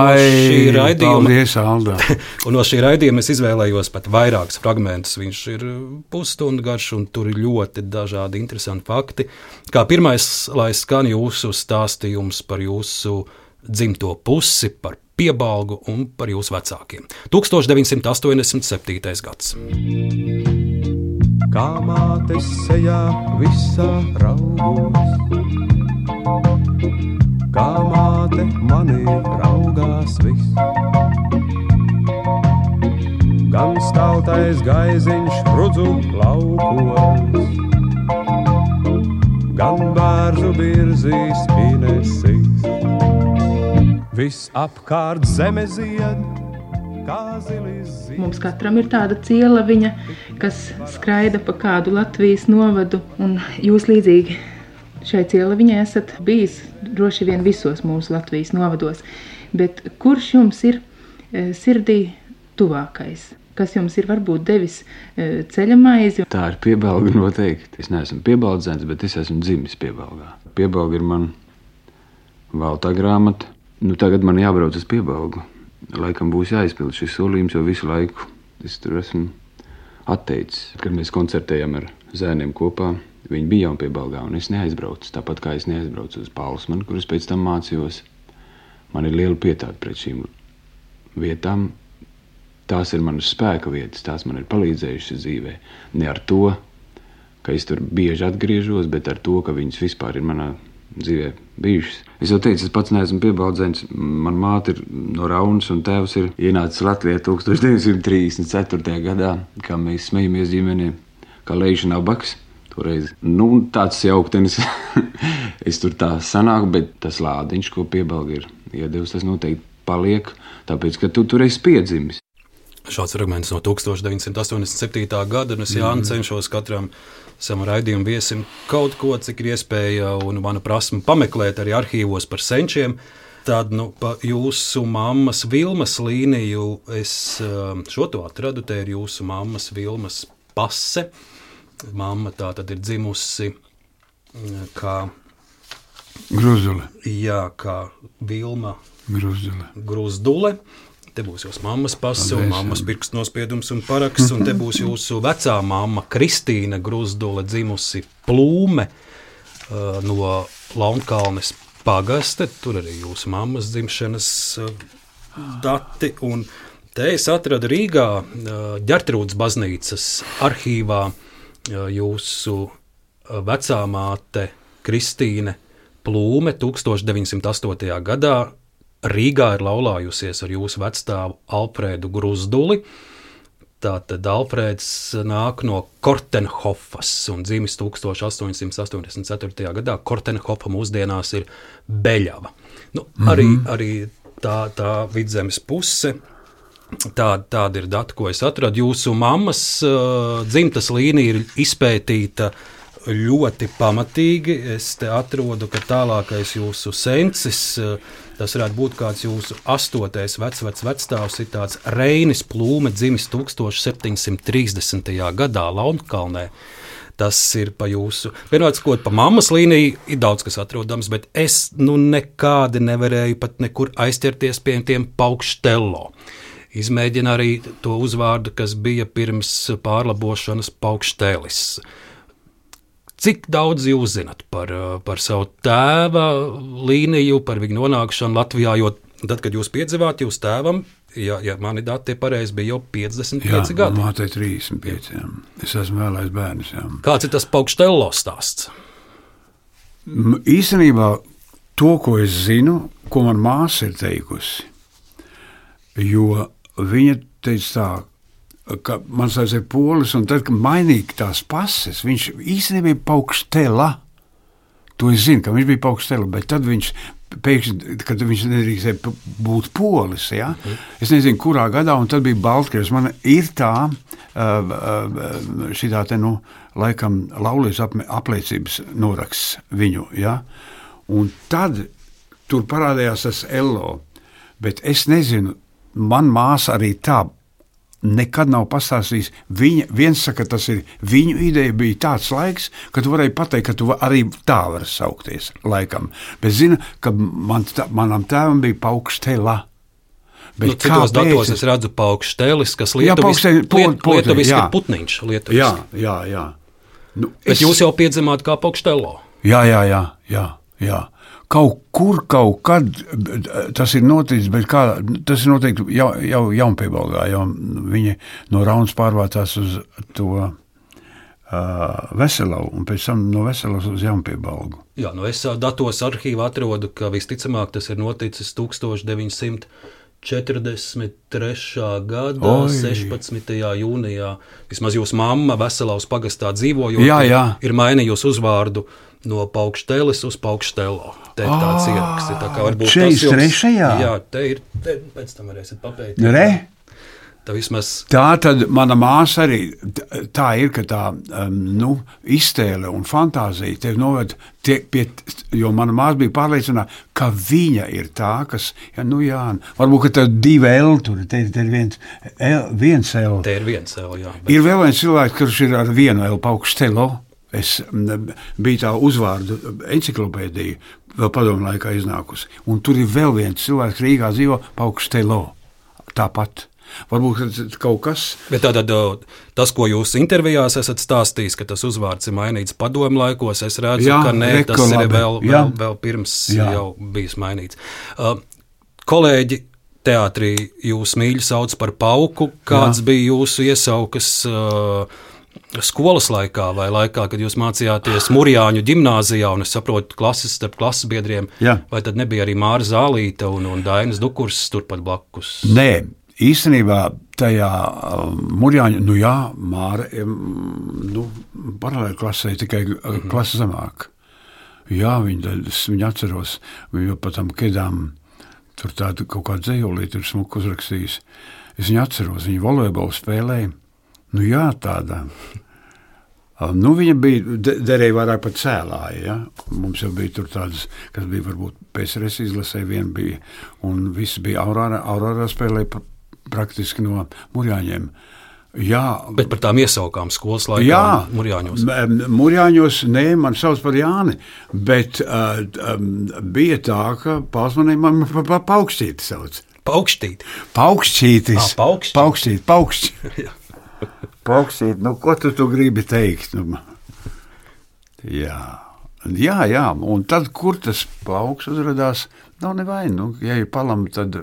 Paldies, Alda. Un no šī raidījuma es izvēlējos pat vairākus fragmentus. Viņš ir pusstundu garš, un tur ir ļoti dažādi interesanti fakti. Kā pirmais, lai skan jūsu stāstījums par jūsu dzimto pusi, par piebalgu un par jūsu vecākiem. 1987. gads. Kā mātes sejā visā raugos, kā māte manī raugās viss. Gan staltais gaiziņš rudzu laukos, gan bērzu birzīs pinesīs. Viss apkārt zeme zied, kā zilis zied. Mums katram ir tāda cielaviņa, kas skraida pa kādu Latvijas novadu, un jūs līdzīgi šai cielaviņai esat bijis droši vien visos mūsu Latvijas novados. Bet kurš jums ir sirdī tuvākais? Kas jums ir varbūt devis ceļa maizi? Tā ir Piebalga noteikti. Es neesmu piebaldzēns, bet es esmu dzimis Piebalgā. Piebalga ir man valtā grāmata. Tagad man jābrauc uz Piebalgu. Laikam būs jāizpild šis solījums, jo visu laiku es tur esmu atteicis. Kad mēs koncertējam ar zēniem kopā, viņi bija jau Piebalgā, un es neaizbraucu. Tāpat kā es neaizbraucu uz Paulsmanu, kur es pēc tam mācījos. Man ir liela pietāta pret šīm vietām. Tās ir manas spēka vietas, tās man ir palīdzējušas dzīvē. Ne ar to, ka es tur bieži atgriežos, bet ar to, ka viņas vispār ir manā dzīvē bijušas. Es jau teicu, es pats neesmu piebaldzēns. Man māte ir no Raunas un tēvs ir ienācis Latvijā 1934. gadā, kā mēs smejamies ģimenē, kā Leiša Nabaks. Toreiz, tāds jauktenis. Es tur tā sanāku, bet tas lādiņš, ko Piebalga ir iedevis, tas noteikti paliek, tāpēc, ka tu tur esi piedzimis. Šāds fragments no 1987. gada, un es Jāni cenšos katram savam raidījumu viesim kaut ko, cik ir iespēja, un mana prasme pameklēt arī arhīvos par senčiem. Tad pa jūsu mammas Vilmas līniju es šo to atradu, te ir jūsu mammas Vilmas pase. Mamma tā tad ir dzimusi kā Gruzule. Jā, kā Vilma Gruzdule. Te būs jūsu mammas pase un mammas pirkstnospiedums un paraksts, un te būs jūsu vecā mamma Kristīna Gruzdule, dzimusi Plūme no Launkalnes pagaste. Tur arī jūsu mammas dzimšanas dati, un te es atradu Rīgā Ģertrūdes baznīcas arhīvā jūsu vecā māte Kristīne Plūme 1908. gadā Rīgā ir laulājusies ar jūsu vecstāvu Alfrēdu Gruzduli. Tātad Alfrēds nāk no Kortenhofas un dzimis 1884. gadā. Kortenhofa mūsdienās ir Beļava. Nu, arī tā Vidzemes puse. Tāda ir data, ko es atradu. Jūsu mammas dzimtas līnija ir izpētīta ļoti pamatīgi. Es te atrodu, ka tālākais jūsu sencis, tas varētu būt kāds jūsu 8. vectēvs, ir tāds Reinis Plūme, dzimis 1730. gadā Launkalnē. Tas ir pa jūsu, vienot skot pa mammas līniju, ir daudz kas atrodams, bet es nekādi nevarēju pat nekur aizķerties pie tiem Paukštello. Izmēģina arī to uzvārdu, kas bija pirms pārlabošanas Paukštelis. Cik daudz jūs zinat par savu tēva līniju, par viņu nonākšanu Latvijā, jo tad, kad jūs piedzimāt, jūs tēvam, ja mani dati pareizi, bija jau 55 gadi. Jā, mātei 35, jā. Es esmu vēlais bērns, jā. Kāds ir tas Paukštello stāsts? Īstenībā to, ko es zinu, ko man māsa ir teikusi, jo viņa teica tā, ka mans tēvs ir polis, un tad, kad mainīja tās pases, viņš īstenībā bija Paukštela. To es zinu, ka viņš bija Paukštela, bet tad viņš pēkšņi, kad viņš nedrīkstēja būt polis, ja? Es nezinu, kurā gadā, un tad bija Baltkrievs. Man ir tā, šitā te, laikam, laulības apliecības noraksts viņu, ja? Un tad tur parādījās tas Ello, bet es nezinu, man māsa arī tā nekad nav pastāstījis. Viens saka, tas ir viņu ideja, bija tāds laiks, ka tu varēji pateikt, ka tu arī tā vari saukties laikam. Bet zinu, ka manam tēvam bija Paukštela. Bet citos datos es redzu Paukštelis, kas lietuviski ir putniņš. Jā. Bet jūs jau piedzimāt kā Paukštello. Jā. Kaut kad tas ir noticis, bet tas ir noteikti jau Jaunpiebalgā, jo viņi no Raunas pārvācās uz to Veselavu, un pēc tam no Veselavas uz Jaunpiebalgu. Jā, es datos arhīvā atrodu, ka visticamāk tas ir noticis 1943. gada 16. jūnijā. Vismaz jūsu mamma Veselavas pagastā dzīvojot, ir mainījusi uzvārdu no Paukštelis uz Paukštello. Te ir tāds ieraksts. Tā kā varbūt tas jums... Jā, te ir, pēc tam varēsiet papētīt. Tā tad mana māsa arī, tā ir, ka tā, iztēle un fantāzija tev noved pie, jo mana māsa bija pārliecināta, ka viņa ir tā, kas, varbūt, ka tev 2 L tur, te ir viens L. Te ir viens L, jā. Bet... Ir vēl viens cilvēks, kurš ir ar 1 L Paukštello. Es biju tā uzvārdu enciklopēdija, vēl padomu laikā iznākusi. Un tur ir vēl viens cilvēks, Rīgā dzīvo Paukštello. Tāpat. Varbūt kaut kas. Bet tātad tas, ko jūs intervijās esat stāstījis, ka tas uzvārds ir mainīts padomu laikos, es redzu, ka nē, tas ir vēl pirms jau bijis mainīts. Kolēģi teātrī jūs mīļi sauc par Pauku. Kāds bija jūsu iesaukas skolas laikā vai laikā, kad jūs mācījāties Murjāņu ģimnāzijā, un es saprotu klases starp klases biedriem, vai tad nebija arī Māra Zālīta un Dainas Dukurs turpat blakus? Nē, īstenībā tajā Murjāņu, Māra, paralēli klasē, tikai klasa zemāk. Jā, viņa atceros, viņa pat tam kedām tur tādu kaut kādu dzejolīti ir smuku uzrakstījis. Es viņu atceros, viņa volejbolu spēlēja. Tāda. Viņa bija, derēja vairāk pat cēlāja, ja? Mums jau bija tur tādas, kas bija varbūt PSRS izlasē, vien bija, un visi bija Aurorā spēlēja praktiski no Murjāņiem. Jā. Bet par tām iesaukām skolas laikā Murjāņos? Murjāņos, man sauc par Jāni, bet bija tā, ka Pausmanī man Paukštīti sauc. Paukštīti? Paukštītis. Paukštīti. Paukstīt, ko tu gribi teikt? Jā, un tad, kur tas pauks uzradās, nav nevaina. Ja ir palama, tad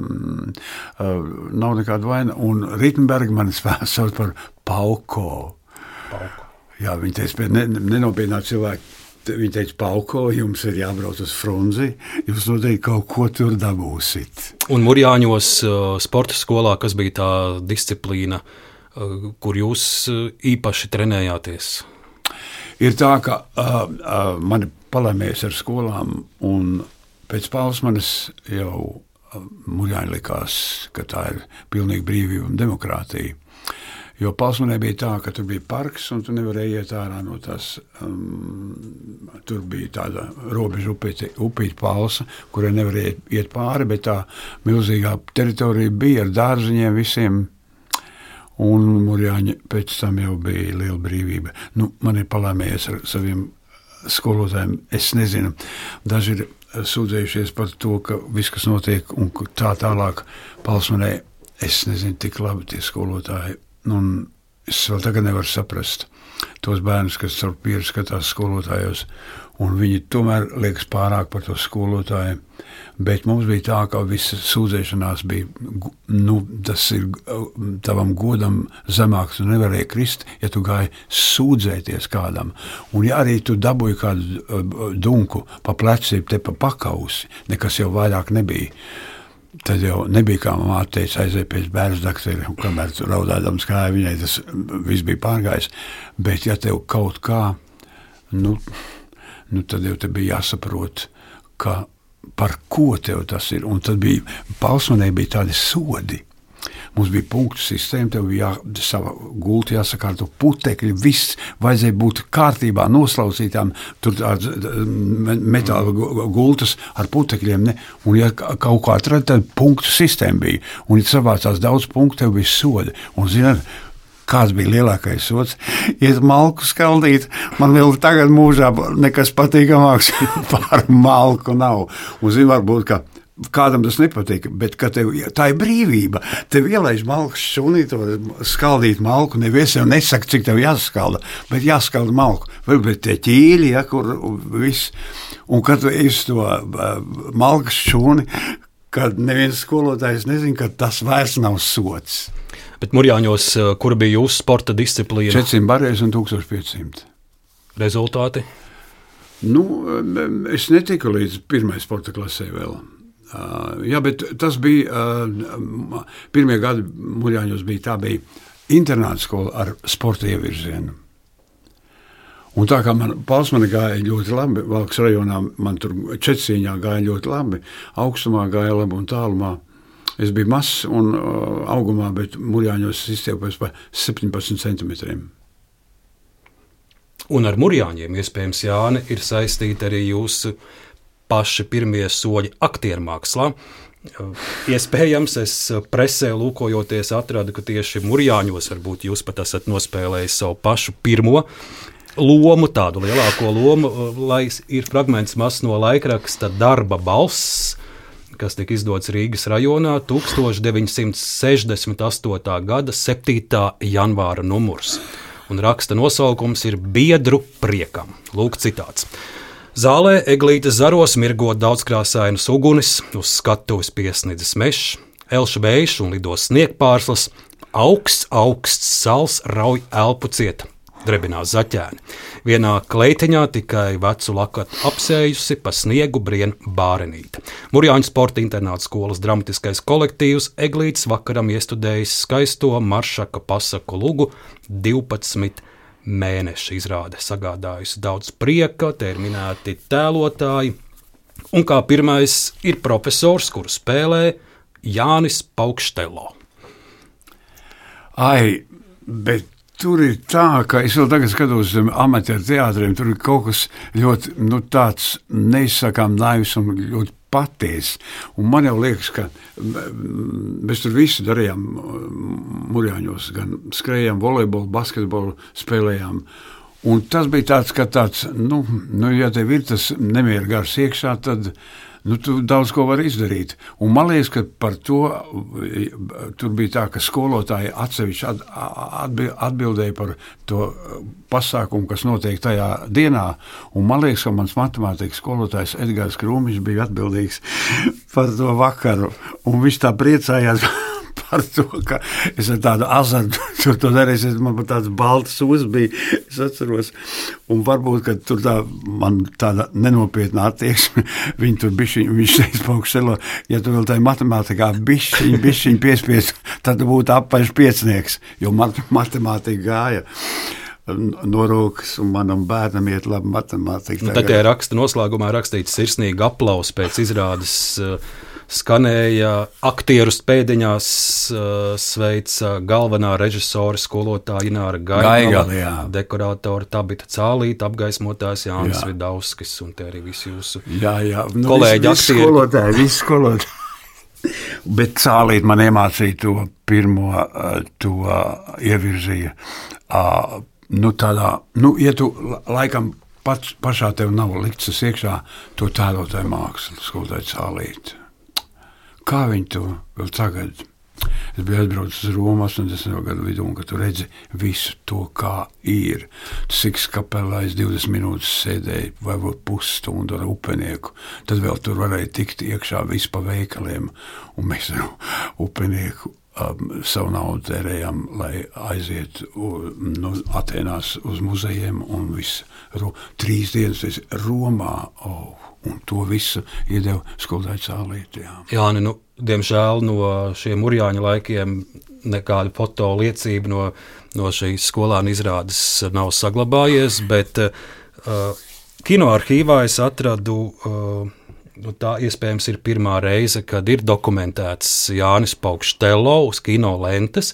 nav nekāda vaina. Un Rittenberga manis sauc par Pauko. Jā, viņi teica, nenopietnāt cilvēki. Viņi teica, Pauko, jums ir jābrauc uz Frunzi, jūs noteikti kaut ko tur dabūsit. Un Murjāņos sporta skolā, kas bija tā disciplīna, kur jūs īpaši trenējāties? Ir tā, ka mani palaimējas ar skolām, un pēc Paulsmanes jau Muļāņi likās, ka tā ir pilnīga brīvība un demokrātija. Jo Paulsmanē bija tā, ka tur bija parks, un tu nevarēji iet ārā no tās. Tur bija tāda robeža upīte Paulsa, kurai nevarēja iet pāri, bet tā milzīgā teritorija bija ar dārziņiem visiem. Un Muļāņi pēc tam jau bija liela brīvība. Man ir palaimējies ar saviem skolotājiem. Es nezinu, daži ir sūdzējušies par to, ka viss, kas notiek, un tā tālāk Paulsmanē, es nezinu, tik labi tie skolotāji. Un es vēl tagad nevaru saprast tos bērnus, kas caur pieru skatās skolotājos, un viņi tomēr liekas pārāk par to skolotāju. Bet mums bija tā, ka visa sūdzēšanās bija, tas ir tavam godam zemāk, tu nevarēji krist, ja tu gāji sūdzēties kādam. Un ja arī tu dabūji kādu dunku pa pleciem, te pa pakausi, nekas jau vairāk nebija. Tad jau nebija, kā māte teica, aiziet pēc bērnu dakteri, un kamēr tu raudādams kāja, viņai tas viss bija pārgājis. Bet ja tev kaut kā, tad jau te bija jāsaprot, ka par ko tev tas ir. Un tad bija, Paulsmanē bija tādi sodi. Mums bija punktu sistēma, tev bija sava gulta jāsakārto putekļi, viss vajadzēja būt kārtībā, noslaucītām, tur metāla gultas ar putekļiem, ne? Un ja kaut kā atrada, tad punktu sistēma bija. Un ja savācās daudz punktu, tev bija sodi. Un zināt, kāds bija lielākais sods? Iet malku skaldīt, man vēl tagad mūžā nekas patīkamāks par malku nav. Un zin, varbūt, ka kādam tas nepatīk, bet tev, tā ir brīvība. Tev ielaiž malku šunīt, skaldīt malku, nevies jau nesaka, cik tev jāskalda, bet jāskalda malku. Varbūt tie ķīļi, kur viss. Un kad tu esi to malku šuni, kad neviens skolotājs nezin, ka tas vairs nav sods. Bet Muļāņos, kur bija jūsu sporta disciplīna? 400 barēs un 1500. Rezultāti? Es netiku līdz pirmai sporta klasē vēl. Jā, bet tas bija pirmie gadi Muļāņos tā bija internāta skola ar sporta ievirzienu. Un tā kā man Paulsmanē gāja ļoti labi, Valkas rajonā man tur Čecīņā gāja ļoti labi, augstumā gāja labi un tālumā. Es biju mazs un augumā, bet Muļāņos izstiepos par 17 centimetriem. Un ar Muļāņiem, iespējams, Jāni, ir saistīti arī jūsu paši pirmie soļi aktiermākslā. Iespējams, es presē lūkojoties atradu, ka tieši Muļāņos varbūt jūs pat esat nospēlējis savu pašu pirmo lomu, tādu lielāko lomu, lai ir fragments mazs no laikraksta Darba balss, kas tika izdots Rīgas rajonā 1968. gada 7. janvāra numurs. Un raksta nosaukums ir Biedru priekam. Lūk citāts. Zālē eglītes zaros mirgo daudzkrāsainas ugunis, uz skatuves piesnidzis mežs, elš vējš un lido sniegpārslas, augsts sals rauj elpu cieta, drebinās zaķēni. Vienā kleitiņā tikai vecu lakatu apsējusi, pa sniegu brien bārenīte. Muļāņu sporta internāta skolas dramatiskais kolektīvs eglītes vakaram iestudējis skaisto Maršaka pasaku lugu 12 mēneši izrāde sagādājusi daudz prieka, te ir minēti tēlotāji, un kā pirmais ir profesors, kuru spēlē Jānis Paukštelo. Bet tur ir tā, ka es vēl tagad skatos amatieru teātriem, tur ir kaut kas ļoti tāds neizsakām naivs un ļoti patiesi. Un man jau liekas, ka mēs tur visu darījām Muļāņos, gan skrējām volejbolu, basketbolu spēlējām. Un tas bija tāds, ka ja tev ir tas nemieru gars iekšā, tad tu daudz ko vari izdarīt. Un man liekas, ka par to tur bija tā, ka skolotāji atsevišķi atbildēja par to pasākumu, kas notiek tajā dienā. Un man liekas, ka mans matemātikas skolotājs Edgars Krūmiņš bija atbildīgs par to vakaru. Un viņš tā priecājās par to, ka es ar tādu azartu tur to darīju. Man tāds balts uzbija, es atceros. Un varbūt, ka tur man tāda nenopietna attieksme, viņi tur viņš teica, Paukštelo, ja tu vēl tai matemātikā bišķiņ piespies, tad būtu apaļš piecnieks, jo matemātika gāja no rokas, un manam bērnam iet labi matemātika. Tā kā raksta noslēgumā rakstīts sirsnīgi aplaus pēc izrādes skanēja aktierus pēdiņās, sveica galvenā režisora skolotāja Ināra Gaigala, dekorātora Tabita Cālīta, apgaismotājs Jānis Vidauskis, un te arī visi jūsu kolēģi aktieri. Visi skolotāji. Bet Cālīta man iemācīja to pirmo, to ievirzīja. Ja tu laikam pašā tev nav likts iekšā, to tēlotāju mākslu, skolotāju Cālītu. Kā viņi to vēl tagad? Es biju aizbraucis uz Romu 80. gadu vidū, un kad tu redzi visu to, kā ir. Tu Siks kapelā 20 minūtes sēdēji, vai pusstundu ar upenieku. Tad vēl tur varēja tikt iekšā visu pa veikaliem, un mēs upenieku savu naudu tērējām, lai aiziet no Atēnās uz muzejiem un viss. 3 dienas Romā, un to visu iedeva skolotāju Cālītu. Jā, diemžēl no šiem Urjāņa laikiem nekāda foto liecība no šīs skolāna izrādes nav saglabājies, bet kinoarhīvā es atradu, tā iespējams ir pirmā reize, kad ir dokumentēts Jānis Paukštelo uz kino lentes.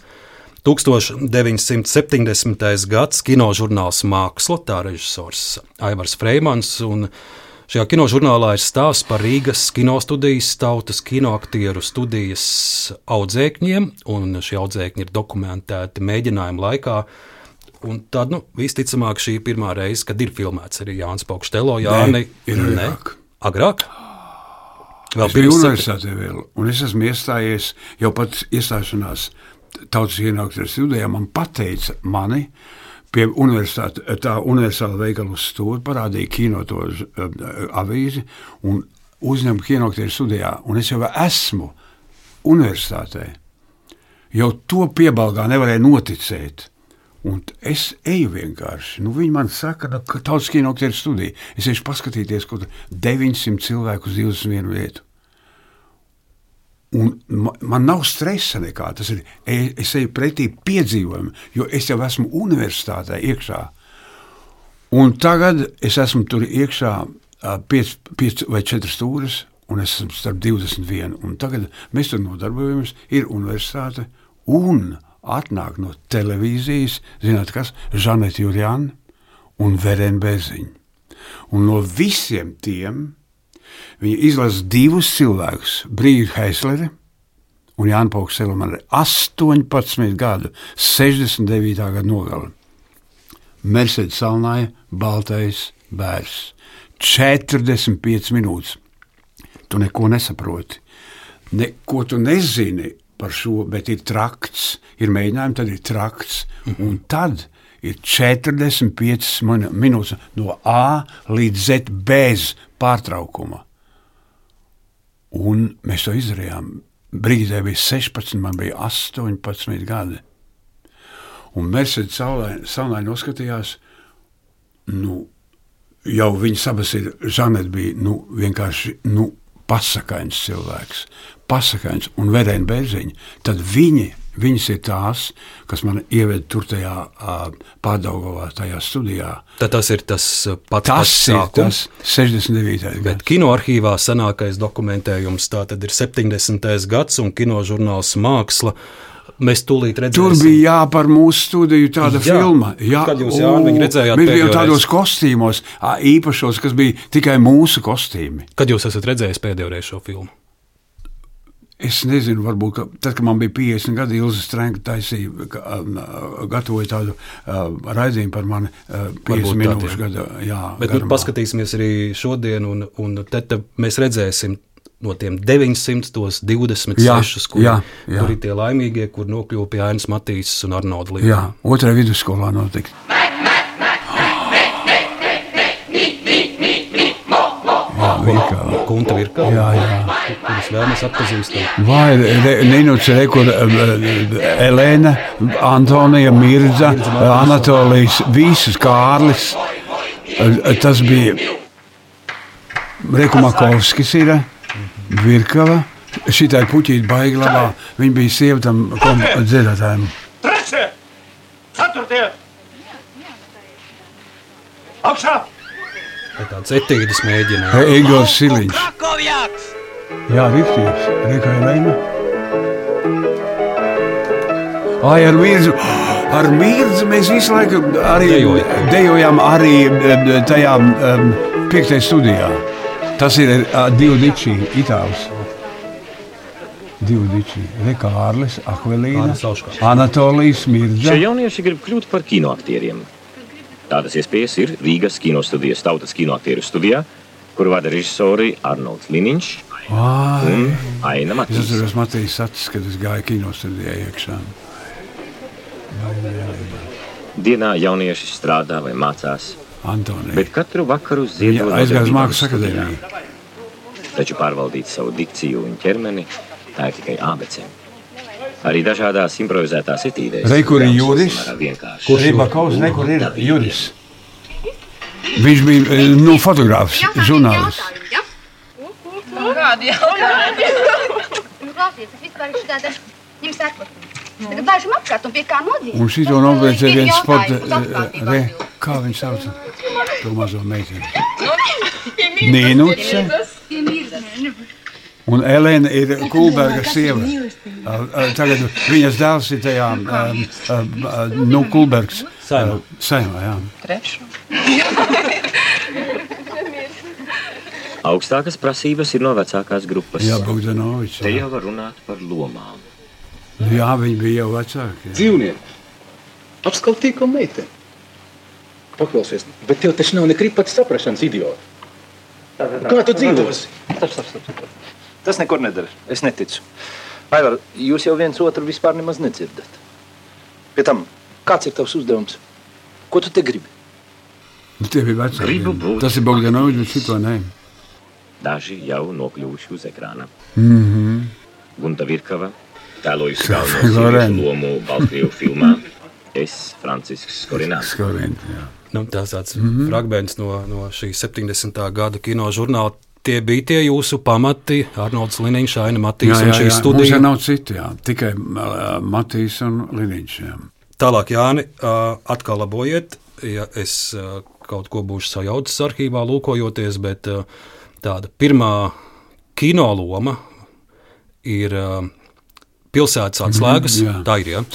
1970. gads kinožurnāls Māksla, tā režisors Aivars Freimans, un šajā kinožurnālā ir stāsts par Rīgas kinostudijas tautas kinoaktieru studijas audzēkņiem, un šie audzēkņi ir dokumentēti mēģinājumu laikā. Un tad, visticamāk, šī ir pirmā reize, kad ir filmēts arī Jānis Paukštelo. Jāni, agrāk? Es biju universitātē vēl, un es esmu iestājies, jau pats iestāšanās tautas kinoaktieru studijā man pateica mani, pie tā universāla veikala uz stūri parādīja kino to avīzi un uzņem kinoaktieru studijā. Un es jau esmu universitātē. Jau to piebalgā nevarēja noticēt. Un es eju vienkārši. Viņi man saka, ka tautas kinoaktieru studija. Es eju paskatīties, ko 900 cilvēku uz 21 vietu. Un man nav stresa nekā. Es eju pretī piedzīvojumu, jo es jau esmu universitātē iekšā. Un tagad es esmu tur iekšā 5 vai 4 stūres, un es esmu starp 21. Un tagad mēs tur nodarbojamies, ir universitāte, un atnāk no televīzijas, zināt kas, Žaneta Jurjana un Verena Bērziņa. Un no visiem tiem viņi izlasa 2 cilvēkus, Brīdu Heisleri un Jānu Paukštelo. Man ir 18 gadu, 69. gada nogale. Mercedes Salnāja, baltais bērs. 45 minūtes. Tu neko nesaproti. Neko tu nezini par šo, bet ir trakts, ir mēģinājumi, tad ir trakts, un tad ir 45 minūtes no A līdz Z bez pārtraukuma. Un mēs to izdarījām. Brīdē bija 16, man bija 18 gadi. Un Mercedes Salnāja noskatījās, jau viņas abas ir, Žaneta bija, vienkārši, pasakains cilvēks, pasakains, un Verena Bērziņa, tad viņas ir tās, kas man ieved tur tajā Pārdaugavā, tajā studijā. Tad tas ir tas pats sākums. Tas 69. gads. Bet kinoarhīvā senākais dokumentējums tā tad ir 70. gads un kinožurnāls Māksla. Mēs tūlīt redzēsim. Tur bija par mūsu studiju tāda filma. Kad jūs, Jāni, viņu redzējāt mēs bijām tādos kostīmos, īpašos, kas bija tikai mūsu kostīmi. Kad jūs esat redzējis pēdējo reizi šo filmu? Es nezinu, varbūt, ka tad, kad man bija 50 gadi, Ilze Strenga taisīja, gatavoja tādu raidījumu par mani 50 minūšu gada. Bet paskatīsimies arī šodien, un te mēs redzēsim no tiem 926, kur ir tie laimīgie, kur nokļuva pie Ainas Matīsas un Arnolda Līga. Jā, 2. vidusskolā notika. Gunta Virkava. Jā. Kuras vēl mēs atpazīstam. Vai Ninuts, kur Elēna, Antonija, Mirdza, Anatolijas, visas Kārlis. Tas bija Rekumakovskis ir, Virkava. Šitai puķīt baigi labā. Viņa bija sieva tam dziedātājiem. Trešie! Ceturtie! Augšā! Tāds etīdes mēģinājums. Egors Siliņš. Jā, riktīgs. Reka Elēna. Ai, ar Mirdzu mēs visu laiku arī dejojām arī tajā 5. studijā. Tas ir Diudiči, itālis. Diudiči, Reka Ārlis, Akvelīna, Anatolijas, Mirdza. Šie jaunieši grib kļūt par kinoaktieriem. Tādas iespējas ir Rīgas kinostudijas Tautas kinoaktieru studijā, kur vada režisori Arnolds Liniņš un Aina Matīs. Es atceros Matīs acis, kad es gāju kinostudijā iekšā. Dienā jaunieši strādā vai mācās, Antonija. bet katru vakaru ziedot aizgāja uz mākslas akadēmiju. Taču pārvaldīt savu dikciju un ķermeni, tā ir tikai ABC. Arī dažādās improvizētās etīdēs. Kur ir Juris? Kurš ir Bakaus? Kur ir Juris? Viņš bija fotogrāfs, žurnālists. Kādi jautājumi? Klausies, es vispār ir šitāda ņem sekot. Tagad baižam apkārt un pie kā nodzīst. Un šito nobeidz viens sporta... Kā viņš sauc? To mazo meiteni. Nīnuce. Un Elēna ir Kulberga sieva. Tagad viņas dēls ir tajā, Kulbergs saimā, jā. Trešo. Augstākas prasības ir no vecākās grupas. Jā, Bogdanovičs. Te jau var runāt par lomām. Jā, viņi bija jau vecāki. Dzīvnieki. Apskaltīko meiteni. Paklausies, bet tev taču nav nekrit pats saprašanas idioti. Kā tu dzīvosi? Stop. Tas nekur nedara. Es neticu. Aivar, jūs jau viens otru vispār nemaz nedzirdat. Pie tam, kāds ir tavs uzdevums? Ko tu te gribi? Tie bija vecāki. Tas ir Bogdanovičs, bet šito ne. Daži jau nokļuvuši uz ekrāna. Gunta Virkava, tēlojusi galveno lomu Baltkrievu filmā Es, Francisks Skorināts. Tas tāds fragments no šī 70. gada kino žurnāla. Tie bija tie jūsu pamati, Arnolds Liniņš, Aina Matīs un šī studija. Mums jau nav citi, jā. Tikai Matīs un Liniņš, jā. Tālāk, Jāni, atkal labojiet, ja es kaut ko būšu sajaucis arhīvā lūkojoties, bet tāda pirmā kinoloma ir Pilsētas atslēgas, tā ir, ja?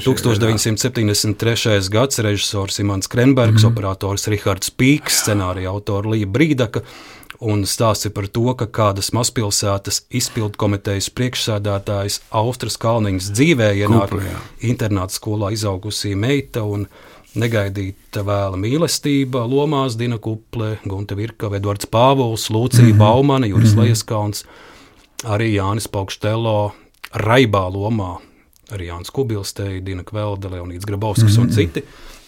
1973. gads, režisors Imants Krenbergs, operators Rihards Pīks, scenārija autora Lija Brīdaka, un stāsts ir par to, ka kādas mazpilsētas izpildu komitejas priekšsēdētājs Austras Kalniņas dzīvē ienāk internāta skolā izaugusī meita un negaidīta vēla mīlestība lomās Dina Kuple, Gunta Virkava, Edvards Pāvuls, Lūcija Baumane, Juris Lejaskalns, arī Jānis Paukštello, Raibā lomā, arī Jānis Kubilsteja, Dina Kvelde, Leonīds Grabovskis un citi.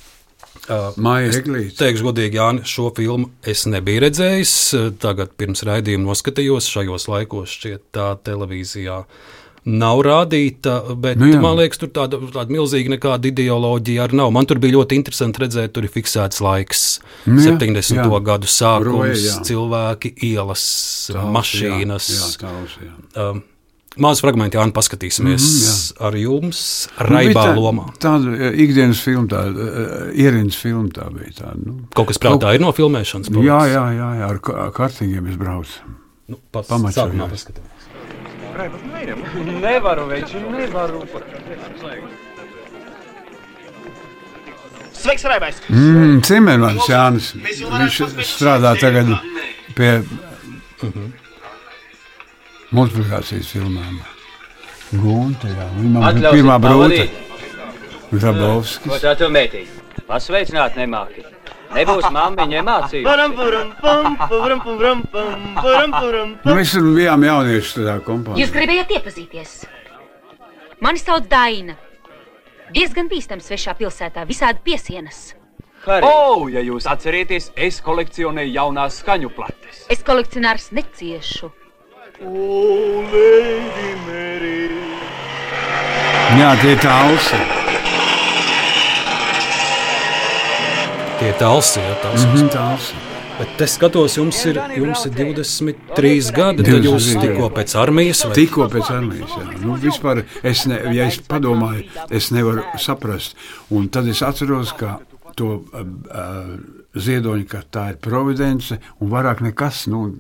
Es teikšu godīgi, Jāni, šo filmu es nebiju redzējis, tagad pirms raidījuma noskatījos, šajos laikos šķiet tā televīzijā nav rādīta, bet man liekas, tur tāda milzīga nekāda ideoloģija arī nav. Man tur bija ļoti interesanti redzēt, tur ir fiksēts laiks, 70. gadu sākums, cilvēki, ielas, mašīnas. Maz fragmenti, Jāni, paskatīsimies ar jums, Raibā lomā. Tāda ikdienas filma, tāda ierīnas filma tā bija tāda. Kaut kas prātā ir no filmēšanas? Jā, ar kartīgiem es braucu. Sākumā paskatāmies. Nevaru, veči, nevaru. Sveiks, Raibais! Cimermans Jānis, viņš strādā tagad pie multiplikācijas filmām. Gunta, jā. Viņa pirmā brūta. Grabovskis. Ko tā tu metī? Pasveicināt nemāki. Nebūs mammiņa mācība. Mēs bijām jaunieši tādā kompānijā. Jūs gribējāt iepazīties? Mani sauc Daina. Diezgan bīstam svešā pilsētā, visādi piesienas. Harry. Ja jūs atcerieties, es kolekcionēju jaunās skaņu plates. Es kolekcionārs neciešu. Lady Mary. Jā, tie tālsi. Tie tālsi, jā, tālsi. Bet es skatos, jums ir 23 gadi, tad jūs tikko pēc armijas? Vai? Tikko pēc armijas, jā. Nu, vispār, ja es padomāju, es nevaru saprast. Un tad es atceros, ka to ziedoņu, ka tā ir providence un vairāk nekas.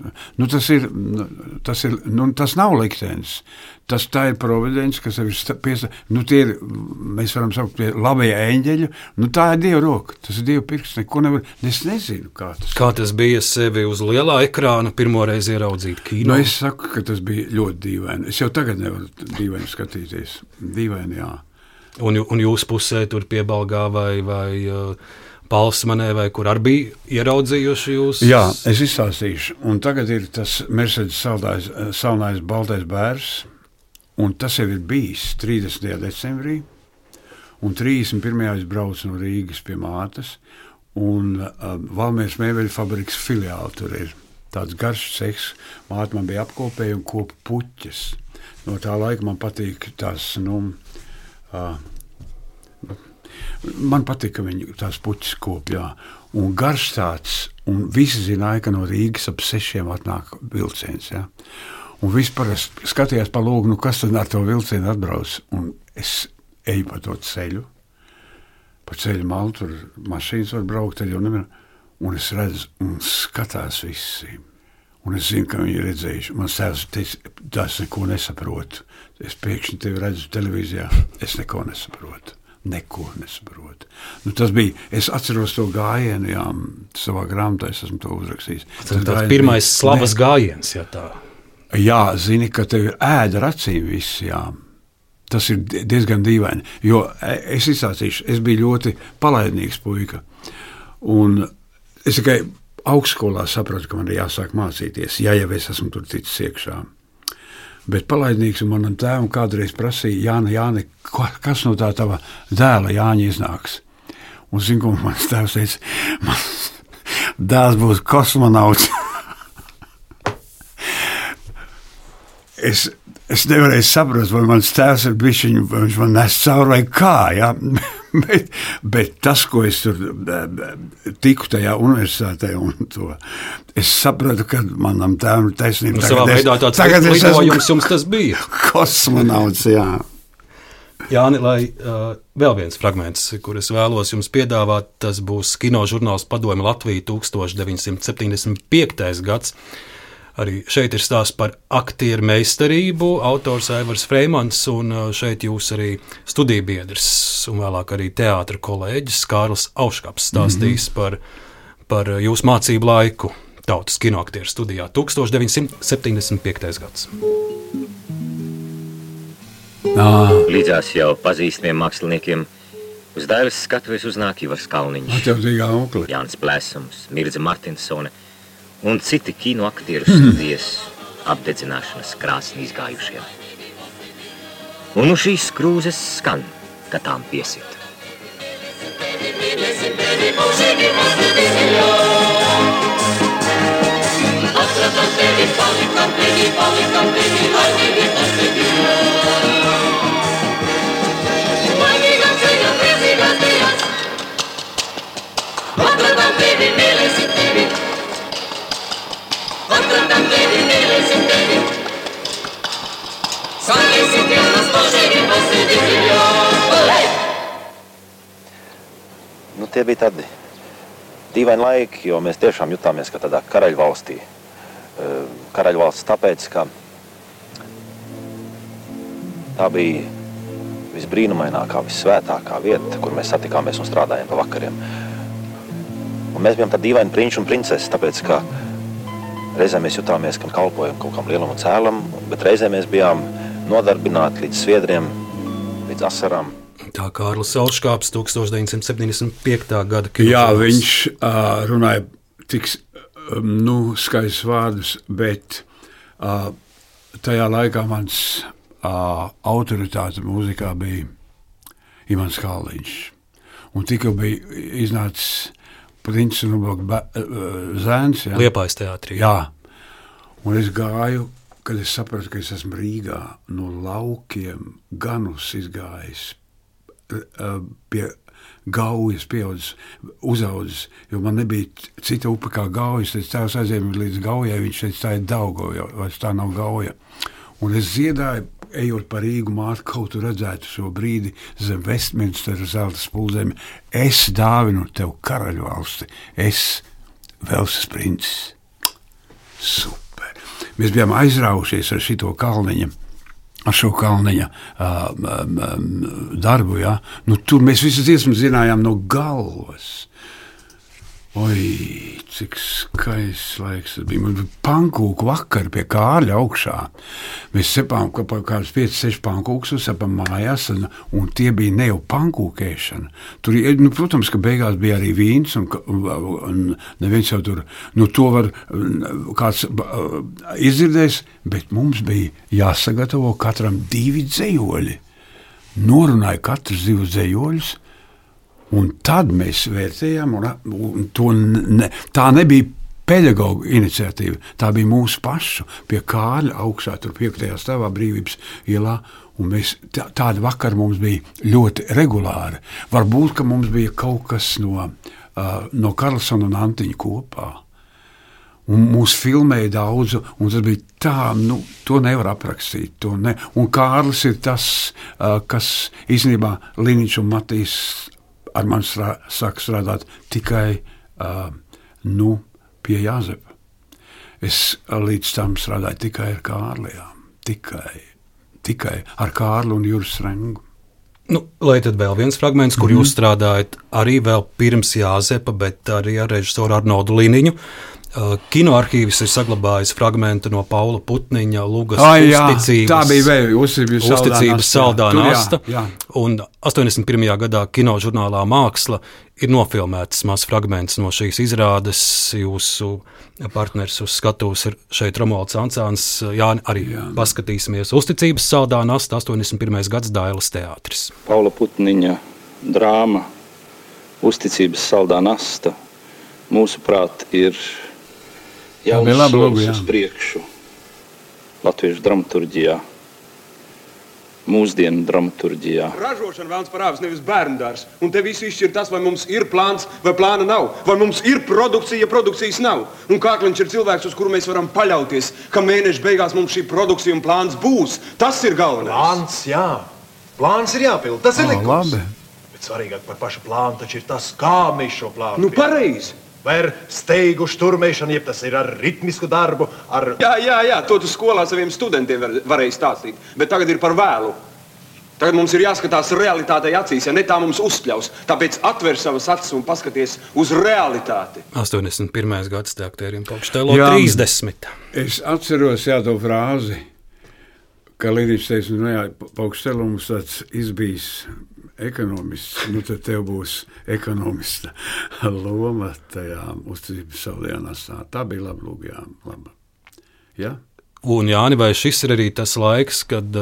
Tas nav liktenis. Tā ir providence, kas ir tie ir, mēs varam saukt pie labie eņģeļi. Tā ir Dieva roka, tas ir Dieva pirksts. Neko nevar, es nezinu, kā tas. Kā tas bija sevi uz lielā ekrāna pirmoreiz ieraudzīt kino? Es saku, ka tas bija ļoti dīvaini. Es jau tagad nevaru dīvaini skatīties. Dīvaini, jā. Un jūs pusē tur Piebalgā vai Palsmanē, vai kur arī bija ieraudzījuši jūs? Jā, es izstāstīšu. Un tagad ir tas Mercedes salnais baltais bērs, un tas jau ir bijis 30. decembrī, un 31. es braucu no Rīgas pie mātes, un Valmieras mēbeļu fabrikas filiāli tur ir. Tāds garš cehs, māte man bija apkopēja un kopa puķes. No tā laika man patīk tās, man patīk, ka viņi tās puķes kopjā. Un garš tāds, un visi zināja, ka no Rīgas ap 6 atnāk vilciens. Ja? Un vispār skatījās pa lūgu, kas tad ar to vilcienu atbrauc. Un es eju pa to ceļu, pa ceļu malu, tur mašīnas var braukt, un es redzu, un skatās visi. Un es zinu, ka viņi ir redzējuši. Man tēvs teica, es neko nesaprotu. Es pēkšņi tevi redzu televīzijā, es neko nesaprotu. Tas bija, es atceros to gājienu, jā, savā grāmatā es esmu to uzrakstījis. Tas pirmais slavas gājiens, ja tā. Jā, zini, ka tev ir ēda ar acīm viss, jā. Tas ir diezgan dīvaini, jo es izsācīšu, es biju ļoti palaidnīgs puika. Un es tikai augstskolā sapratu, ka man ir jāsāk mācīties, ja jau es esmu tur ticis iekšā. Bet palaidnīgs un manam tēvam kādreiz prasīja, Jāni, kas no tā tava dēla Jāņa iznāks? Un zinu, ko mans tēvs teica, mans dēls būs kosmonauts. Es nevarēju saprast, vai mans tēvs ir bišķiņu, vai viņš man nes cauri vai kā, ja? bet tas, ko es tur tiku tajā universitātē un to, es sapratu, ka manam tēvam ir taisnība. Savā veidā tāds lidojums jums tas bija. Kosmonauts, jā. Jāni, lai vēl viens fragments, kur es vēlos jums piedāvāt, tas būs kinožurnāls Padome Latvija 1975. gads. Arī šeit ir stāsts par aktieru meistarību, autors Aivars Freimans, un šeit jūs arī studijbiedrs un vēlāk arī teātra kolēģis Kārlis Auškaps stāstīs par jūsu mācību laiku Tautas kinoaktieru studijā 1975. gads. Līdzās jau pazīstamiem māksliniekiem uz Dailes skatuves uznāk Ivars Kalniņš, Jānis Plēsums, Mirdza Martinsone un citi kinoaktieru studijas apdedzināšanas krāsni izgājušiem. Un uz šīs krūzes skan, ka tām piesit. Tie bija tādi dīvaini laiki, jo mēs tiešām jutāmies kā tādā karaļvalstī. Karaļvalsts tāpēc, ka tā bija visbrīnumainākā, vissvētākā vieta, kur mēs satikāmies un strādājām pa vakariem. Un mēs bijām tādi dīvaini prinči un princeses, tāpēc, ka reizēm mēs jutāmies, ka kalpojam kaut kam lielam un cēlam, bet reizēm mēs bijām nodarbināti līdz sviedriem, līdz asarām. Tā Kārlis Auškaps 1975. gada kino. Jā, viņš runāja tik skaistus vārdus, bet tajā laikā mans autoritāte mūzikā bija Imants Kalniņš. un tikko bija iznācis Princis un Ubaga zēns. Ja? Liepājas teātrī. Jā, un es gāju, kad es sapratu, ka es esmu Rīgā no laukiem ganus izgājis, pie Gaujas pieaudzis, uzaudzis, jo man nebija cita upe kā Gaujas, tad tēvs aizējām līdz Gaujai, viņš teica, tā ir Daugava, vai tā nav Gauja. Un es dziedāju, ejot pa Rīgu, māte kaut tur redzētu šo brīdi zem Vestminstera zelta spuldzēm, es dāvinu tev karaļvalsti, es Velsas princis. Super. Mēs bijām aizraušies ar šito Kalniņa. Ar šo Kalniņa darbu, ja? Nu, tur mēs visas dziesmas zinājām no galvas. Oi, cik skaists laiks tas bija. Mums bija pankūku vakar pie Kārļa augšā. Mēs sepām kāds 5-6 pankūkus uzsepam mājās, un tie bija ne jau pankūkēšana. Tur, nu, protams, ka beigās bija arī vīns, un neviens jau tur, nu, to var kāds izdzirdēs, bet mums bija jāsagatavo katram 2 dzejoļi. Norunāja katrs 2 dzejoļus, un tad mēs vērtējām, un tā nebija pedagoģa iniciatīva, tā bija mūsu pašu pie Kārļa augšā, tur 5. stāvā Brīvības ielā, un mēs, tāda vakar mums bija ļoti regulāri. Varbūt, ka mums bija kaut kas no Karlsona un Antiņa kopā. Un mūs filmēja daudzu, un tas bija tā, nu, to nevar aprakstīt. To ne. Un Kārlis ir tas, kas īstenībā Liniņš un Matīs ar mani sāk strādāt tikai pie Jāzepa. Es līdz tam strādāju tikai ar Kārlijām. Tikai ar Kārlu un Juris Rengu. Nu, lai tad vēl viens fragments, kur jūs strādājat arī vēl pirms Jāzepa, bet arī ar režisoru Arnoldu Liniņu. Kinoarkīvis ir saglabājis fragmentu no Paula Putniņa Lugas uzticības saldā nasta. Un 81. gadā kinožurnālā Māksla ir nofilmētas mazs fragments no šīs izrādes. Jūsu partners uz skatuves ir šeit Romualds Ancāns. Jāni, arī paskatīsimies uzticības saldā nasta, 81. gads Dailes teātris. Paula Putniņa drāma Uzticības saldā nasta, mūsuprāt, ir jauns solis uz priekšu latviešu dramaturģijā, mūsdienu dramaturģijā. Ražošana vēlns parāvis nevis bērndārs, un te visu izšķir tas, vai mums ir plāns vai plāna nav, vai mums ir produkcija, ja produkcijas nav. Un Kārkliņš ir cilvēks, uz kuru mēs varam paļauties, ka mēneša beigās mums šī produkcija un plāns būs. Tas ir galvenais. Plāns, jā. Plāns ir jāpild, tas ir likums. Bet svarīgāk par pašu plānu taču ir tas, kā mēs šo plānu Nu, pareizi. Vai ar steigu šturmēšanu, jeb tas ir ar ritmisku darbu, ar... Jā, to tu skolā saviem studentiem varēja stāstīt, bet tagad ir par vēlu. Tagad mums ir jāskatās realitātei acīs, ja ne tā mums uzspļaus. Tāpēc atver savas acis un paskaties uz realitāti. 81. gads aktieriem Paukštelo 30. Es atceros to frāzi, ka Liniņš teica, nu jā, Paukštelo mums tāds izbijis ekonomists, nu tad tev būs ekonomista loma tajā uzticības saldajā nastā. Tā bija laba lūga, laba. Ja? Un Jāni, vai šis ir arī tas laiks, kad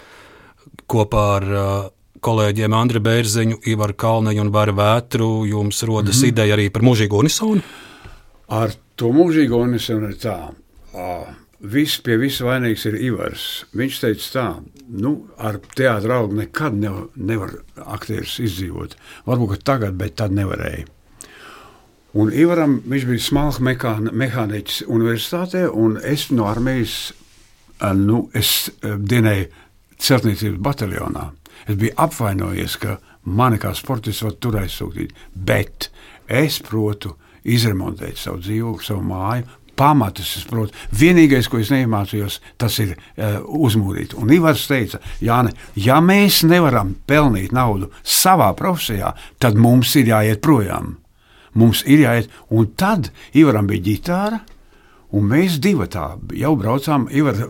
kopā ar kolēģiem Andri Bērziņu, Ivaru Kalneņu un Varu Vētru jums rodas ideja arī par mūžīgu unisonu? Ar to mūžīgu unisonu ir tā. Pie visa vainīgs ir Ivars. Viņš teica tā, nu, ar teātra algu nekad nevar aktieris izdzīvot. Varbūt, ka tagad, bet tad nevarēja. Un Ivaram viņš bija smalks mehāniķis universitātē, un es no armijas, es dienēju celtniecības bataljonā. Es biju apvainojies, ka mani kā sportists var tur aizsūtīt, bet es protu izremontēt savu dzīvokli, savu māju, pamatus es protu. Vienīgais, ko es neiemācījos, tas ir uzmūrīt. Un Ivars teica, Jāni, ja mēs nevaram pelnīt naudu savā profesijā, tad mums ir jāiet projām. Mums ir jāiet, un tad Ivaram bija ģitāra, un mēs divatā jau braucām.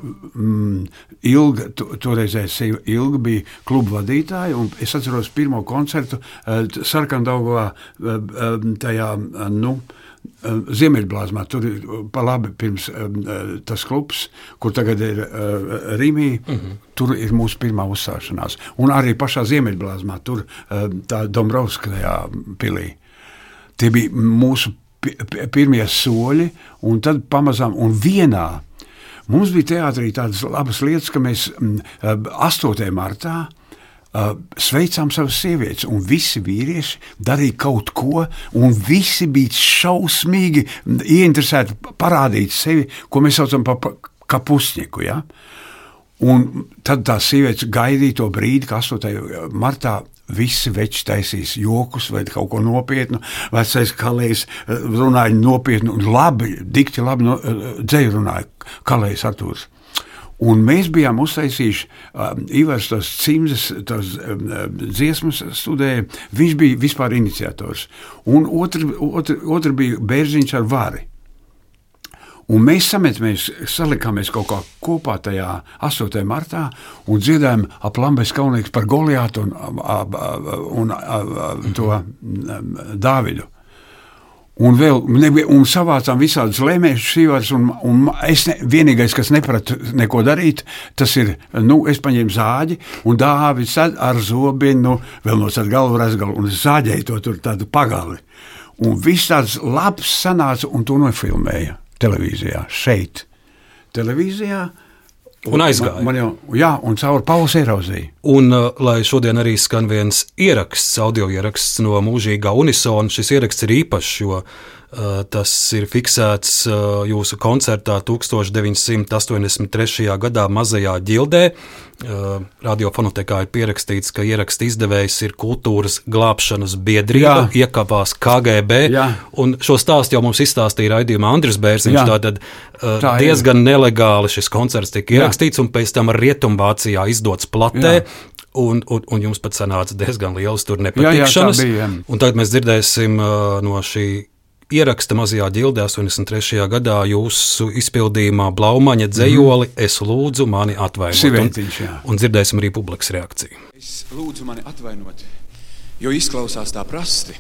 Ilga, toreizējais Ilga bija kluba vadītāja, un es atceros pirmo koncertu Sarkandaugavā tajā, Ziemeļblāzmā, tur ir pa labi pirms tas klubs, kur tagad ir Rīmī, tur ir mūsu pirmā uzstāšanās. Un arī pašā Ziemeļblāzmā, tur tā Dombrovskajā pilī. Tie bija mūsu pirmie soļi, un tad pamazām, un vienā, mums bija teātrī tādas labas lietas, ka mēs 8. martā sveicām savas sievietes, un visi vīrieši darīja kaut ko, un visi bija šausmīgi ieinteresēti parādīt sevi, ko mēs saucam par kapusņiku, ja? Un tad tās sievietes gaidīja to brīdi, ka 8. martā visi veči taisīs jokus vai kaut ko nopietnu, vecais Kalējs runāja nopietnu, un labi, dikti labi dzēju runāja Kalējs Artūrs. Un mēs bijām uztaisījuši, Ivars tos cimzes, tos dziesmas studēja, viņš bija vispār iniciators. Un otru bija Bērziņš ar Vari. Un mēs salikāmies kaut kā kopā tajā 8. martā un dziedājām ap Lambes kaunīgs par Goliātu un to Dāvidu. Un savācām visādus lēmēšus šīvārus, un es vienīgais, kas nepratu neko darīt, tas ir, es paņēmu zāģi, un Dāvids ar zobienu, vēl nocēt galvu razgalu, un es zāģēju to tur tādu pagali. Un viss tāds labs sanāca, un to nofilmēja televīzijā, šeit. Televīzijā. Un aizgāja. Un caur Pauls Eiroziju. Un, lai šodien arī skan viens ieraksts, audio ieraksts no mūžīgā unisona, šis ieraksts ir īpašs, jo tas ir fiksēts jūsu koncertā 1983. gadā Mazajā ģildē. Radiofonotekā ir pierakstīts, ka ieraksta izdevējs ir Kultūras glābšanas biedrība, iekāpās KGB, un šo stāstu jau mums izstāstīja raidījumā Andris Bērziņš, tātad diezgan nelegāli šis koncerts tika ierakstīts, un pēc tam Rietumvācijā izdots platē, un jums pat sanāca diezgan lielas tur nepatikšanas, un tagad mēs dzirdēsim no šī ieraksta Mazajā ģildē 83. gadā jūsu izpildījumā Blaumaņa dzejoli Es lūdzu mani atvainot. Un dzirdēsim arī publikas reakciju. Es lūdzu mani atvainot, jo izklausās tā prasti.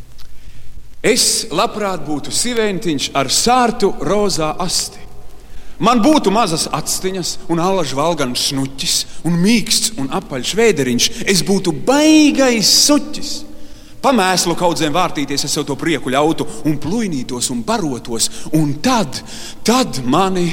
Es labprāt būtu siventiņš ar sārtu rozā asti. Man būtu mazas actiņas un alažu valgans šnuķis un mīksts un apaļš vēderiņš. Es būtu baigais suķis. Pamēslu kaudzēm vārtīties, es sev to prieku ļautu un pluinītos un barotos, un tad mani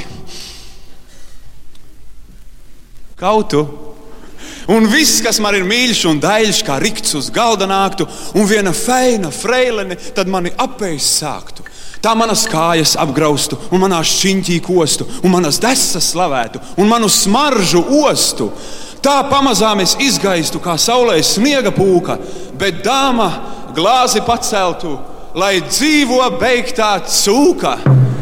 kautu. Un viss, kas man ir mīļš un daļš, kā rikts uz galda nāktu, un viena feina freilene, tad mani apēs sāktu. Tā manas kājas apgraustu, un manā šķiņķī kostu, un manas desas slavētu, un manu smaržu ostu. Tā pamazām es izgaistu, kā saulē sniega pūka, bet dāma glāzi paceltu, lai dzīvo beigtā cūka.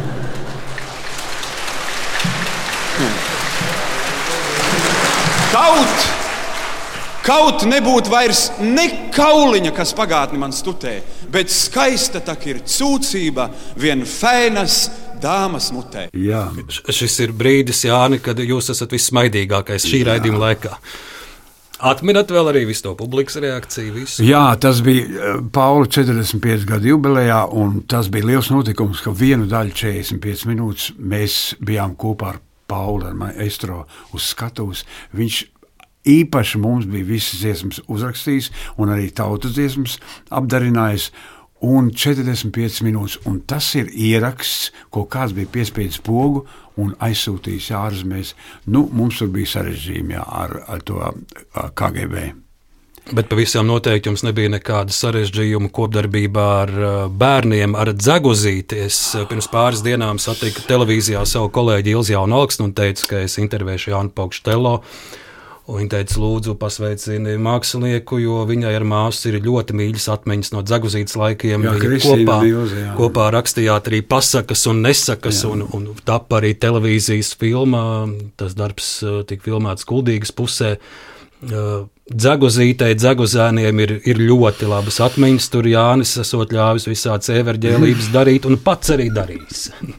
Kaut nebūtu vairs ne kauliņa, kas pagātni man stutē, bet skaista tak ir cūcība vien fēnas dāmas mutē. Jā. Šis ir brīdis, Jāni, kad jūs esat vissmaidīgākais šī raidījuma laikā. Atminat vēl arī visu to publikas reakciju? Visu? Jā, tas bija Paula 45 gadu jubilejā, un tas bija liels notikums, ka vienu daļu 45 minūtes mēs bijām kopā ar Paulu, ar maestro uz skatuves. Viņš īpaši mums bija visas dziesmas uzrakstījis, un arī tautas dziesmas apdarinājis. Un 45 minūtes, un tas ir ieraksts, ko kāds bija piespiedis pogu un aizsūtījis ārzemēs. Mums tur bija sarežģījumi ar to KGB. Bet pavisam noteikti jums nebija nekāda sarežģījuma kopdarbībā ar bērniem, ar Dzeguzīti. Es pirms pāris dienām satiku televīzijā savu kolēģi Ilzi Jaunalksni un teicu, ka es intervēšu Jānu Paukštelo. Un viņa teica, lūdzu, pasveicini mākslinieku, jo viņai ar māsu ir ļoti mīļas atmiņas no Dzeguzītes laikiem. Viņa kopā rakstījāt arī pasakas un nesakas, un tapa arī televīzijas filmā. Tas darbs tika filmēts Kuldīgas pusē. Dzeguzītei, Dzeguzēniem ir ļoti labas atmiņas. Tur Jānis esot ļāvis visādas ēverģēlības darīt, un pats arī darīs.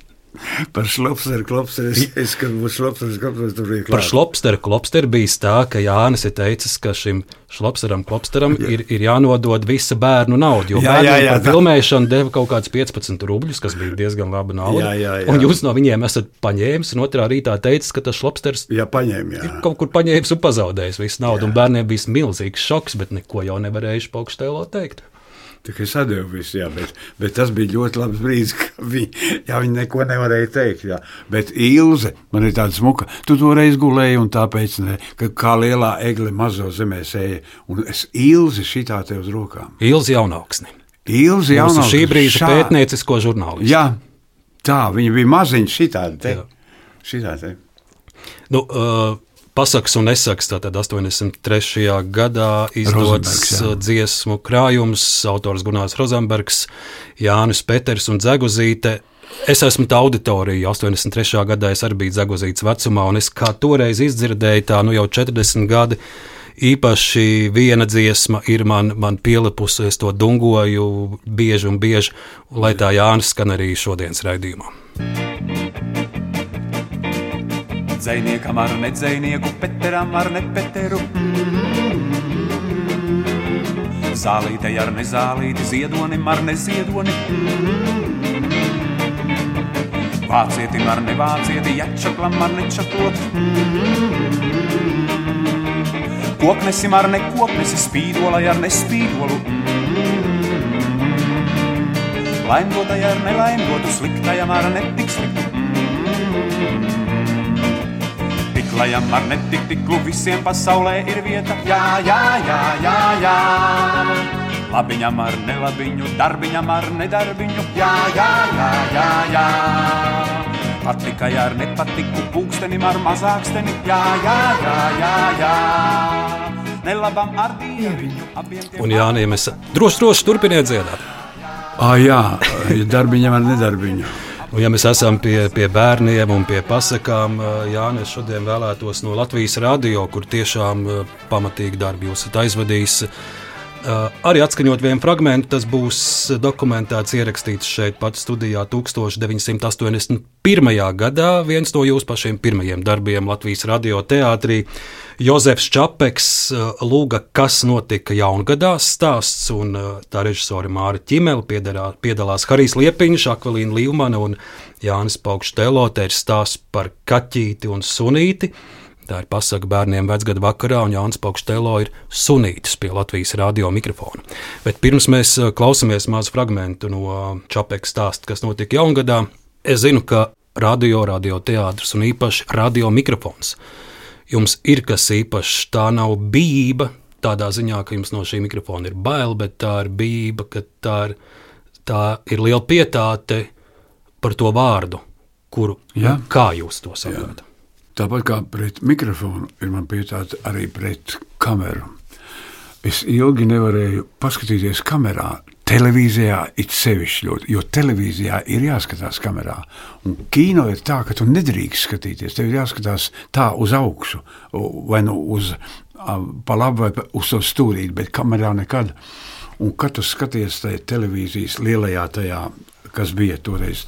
Par šlopsteru klopsteru. Es kad būs šlopsteru klopsteru, tur bija klāt. Par šlopsteru klopsteru bijis tā, ka Jānis ir teicis, ka šim šlopsteram klopsteram ir jānodod visa bērnu naudu, jo bērniem par filmēšanu deva kaut kāds 15 rubļus, kas bija diezgan laba nauda. Un jūs no viņiem esat paņēmis un otrā rītā teicis, ka tas šlopsters ir kaut kur paņēmis un pazaudējis visu naudu. Un bērniem bija milzīgs šoks, bet neko jau nevarējuši Paukštēlo teikt. Tikai sadevu visu, bet tas bija ļoti labs brīdis, ka viņi neko nevarēja teikt. Jā. Bet Ilze, man ir tāda smuka, tu toreiz gulēji un tāpēc, ka kā lielā egle mazo zemē sēja, un es Ilzi šitā te uz rokām. Ilzi Jaunauksni. Ilzi Jaunauksni. Mūsu šī brīža pētniecisko žurnālistu. Jā, tā, viņa bija maziņa šitā te. Nu, Pasakas un nesaks, tātad 83. gadā izdodas dziesmu krājums, autors Gunārs Rozenbergs, Jānis Peters un Dzeguzīte. Es esmu tā auditorija, 83. gadā es arī biju Dzeguzītes vecumā, un es kā toreiz izdzirdēju tā, jau 40 gadi, īpaši viena dziesma ir man pielipusi, es to dungoju bieži un bieži, lai tā Jānis skan arī šodienas raidījumā. Dzejniekam ar nedzejnieku, Peteram ar nepeteru. Zālītei ar nezālīti, ziedonim ar neziedoni. Vācietim ar nevācieti, jačaklam ar nečaklot. Koknesim ar nekoknesi, spīdolai ar nespīdolu. Laimdotai ar nelaimdotu, sliktajam ar netik sliktu. Tiklajam ar netik tiklu, visiem pasaulē ir vieta. Jā. Labiņam ar nelabiņu, darbiņam ar nedarbiņu. Jā. Patikai ar nepatiku, pūkstenim ar mazāksteni. Jā. Nelabam ar dieviņu, abiem tiem. Un Jāniem es droši turpiniet dziedāt. Jā, darbiņam ar nedarbiņu. Un, ja mēs esam pie bērniem un pie pasakām, Jānis šodien vēlētos no Latvijas radio, kur tiešām pamatīgi darbi jūs esat aizvadījis, arī atskaņot vienu fragmentu, tas būs dokumentēts, ierakstīts šeit pat studijā 1981. gadā, viens no jūsu pašiem pirmajiem darbiem Latvijas radio teātrī. Jozefs Čapeks lūga, kas notika Jaungadās stāsts, un tā režisori Māra Ķimele piedalās Harijs Liepiņš, Akvelīna Līvmane un Jānis Paukštēlo. Te ir stāsts par kaķīti un sunīti. Tā ir pasaka bērniem vecgada vakarā, un Jānis Paukštēlo ir sunītis pie Latvijas radio mikrofona. Bet pirms mēs klausamies mazu fragmentu no Čapeka stāsta, kas notika Jaungadā, es zinu, ka radio teātris un īpaši radio mikrofons jums ir kas īpašs. Tā nav bijība tādā ziņā, ka jums no šī mikrofona ir bail, bet tā ir bijība, ka tā ir liela pietāte par to vārdu, kuru, kā jūs to sakāt. Tāpat kā pret mikrofonu ir man pietāte arī pret kameru. Es ilgi nevarēju paskatīties kamerā, televīzijā it sevišķi ļoti, jo televīzijā ir jāskatās kamerā. Un kino ir tā, ka tu nedrīkst skatīties, tev ir jāskatās tā uz augšu, vai uz pa labu vai uz to stūrīt, bet kamerā nekad. Un kad tu skaties tajā televīzijas lielajā tajā, kas bija toreiz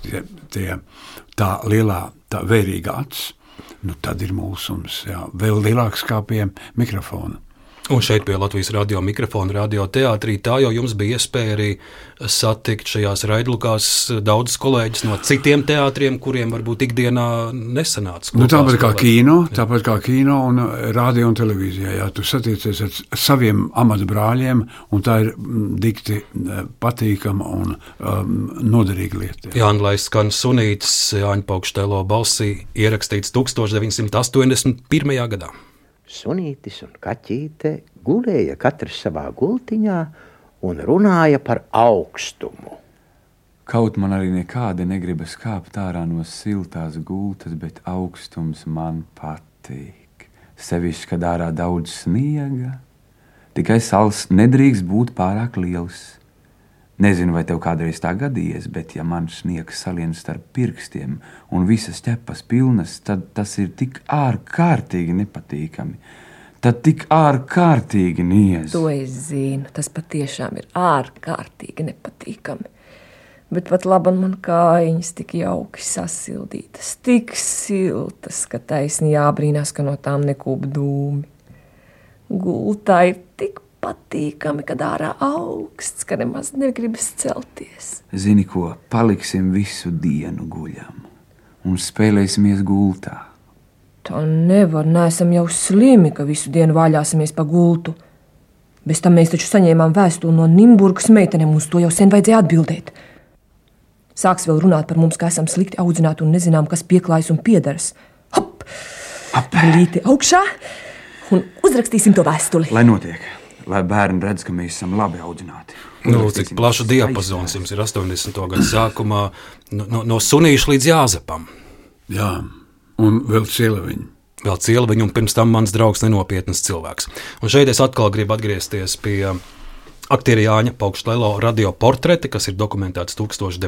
tā lielā, tā vērīga acs, tad ir mūsums, vēl lielāks kā pie mikrofona. Un šeit pie Latvijas radio mikrofona, radio teātrī, tā jau jums bija iespēja arī satikt šajās raidlukās daudzus kolēģus no citiem teātriem, kuriem varbūt ikdienā nesanāca. Tāpat kā kino un radio un televīzijā. Jā, tu satiecies ar saviem amatbrāļiem, un tā ir dikti patīkama un noderīga lieta. Jā, un lai skan sunītis Jāņa Paukštēlo balsī, ierakstīts 1981. gadā. Sunītis un kaķīte gulēja katrs savā gultiņā un runāja par augstumu. Kaut man arī nekādi negribas kāpt ārā no siltās gultas, bet augstums man patīk. Sevišķi, kad ārā daudz sniega, tikai sals nedrīkst būt pārāk liels. Nezinu, vai tev kādreiz tā gadījies, bet ja man sniegs salien starp pirkstiem un visas ķepas pilnas, tad tas ir tik ārkārtīgi nepatīkami. Tad tik ārkārtīgi niez. To es zinu, tas patiešām ir ārkārtīgi nepatīkami. Bet pat laban man kājiņas tik jauki sasildītas, tik siltas, ka taisni jābrīnās, ka no tām nekūp dūmi. Gultā ir tik patīkami, kad ārā augsts, ka nemaz negribas celties. Zini ko, paliksim visu dienu guļam un spēlēsimies gultā. Tā nevar, neesam jau slimi, ka visu dienu vaļāsimies pa gultu. Bez tam mēs taču saņēmām vēstuli no Nimburgas meitenēm, uz to jau sen vajadzēja atbildēt. Sāks vēl runāt par mums, ka esam slikti audzināti un nezinām, kas pieklājas un piedaras. Hop! Blīti augšā un uzrakstīsim to vēstuli. Lai notiek, lai bērni redz, ka mēs esam labi audzināti. Cik plašu diapazons jums ir 80. gadu sākumā, no Sunīša līdz Jāzepam. Jā, un vēl Cieleviņu. Vēl Cieleviņu, un pirms tam mans draugs nenopietnas cilvēks. Un šeit es atkal gribu atgriezties pie aktiera Jāņa Paukštello radioportreti, kas ir dokumentēts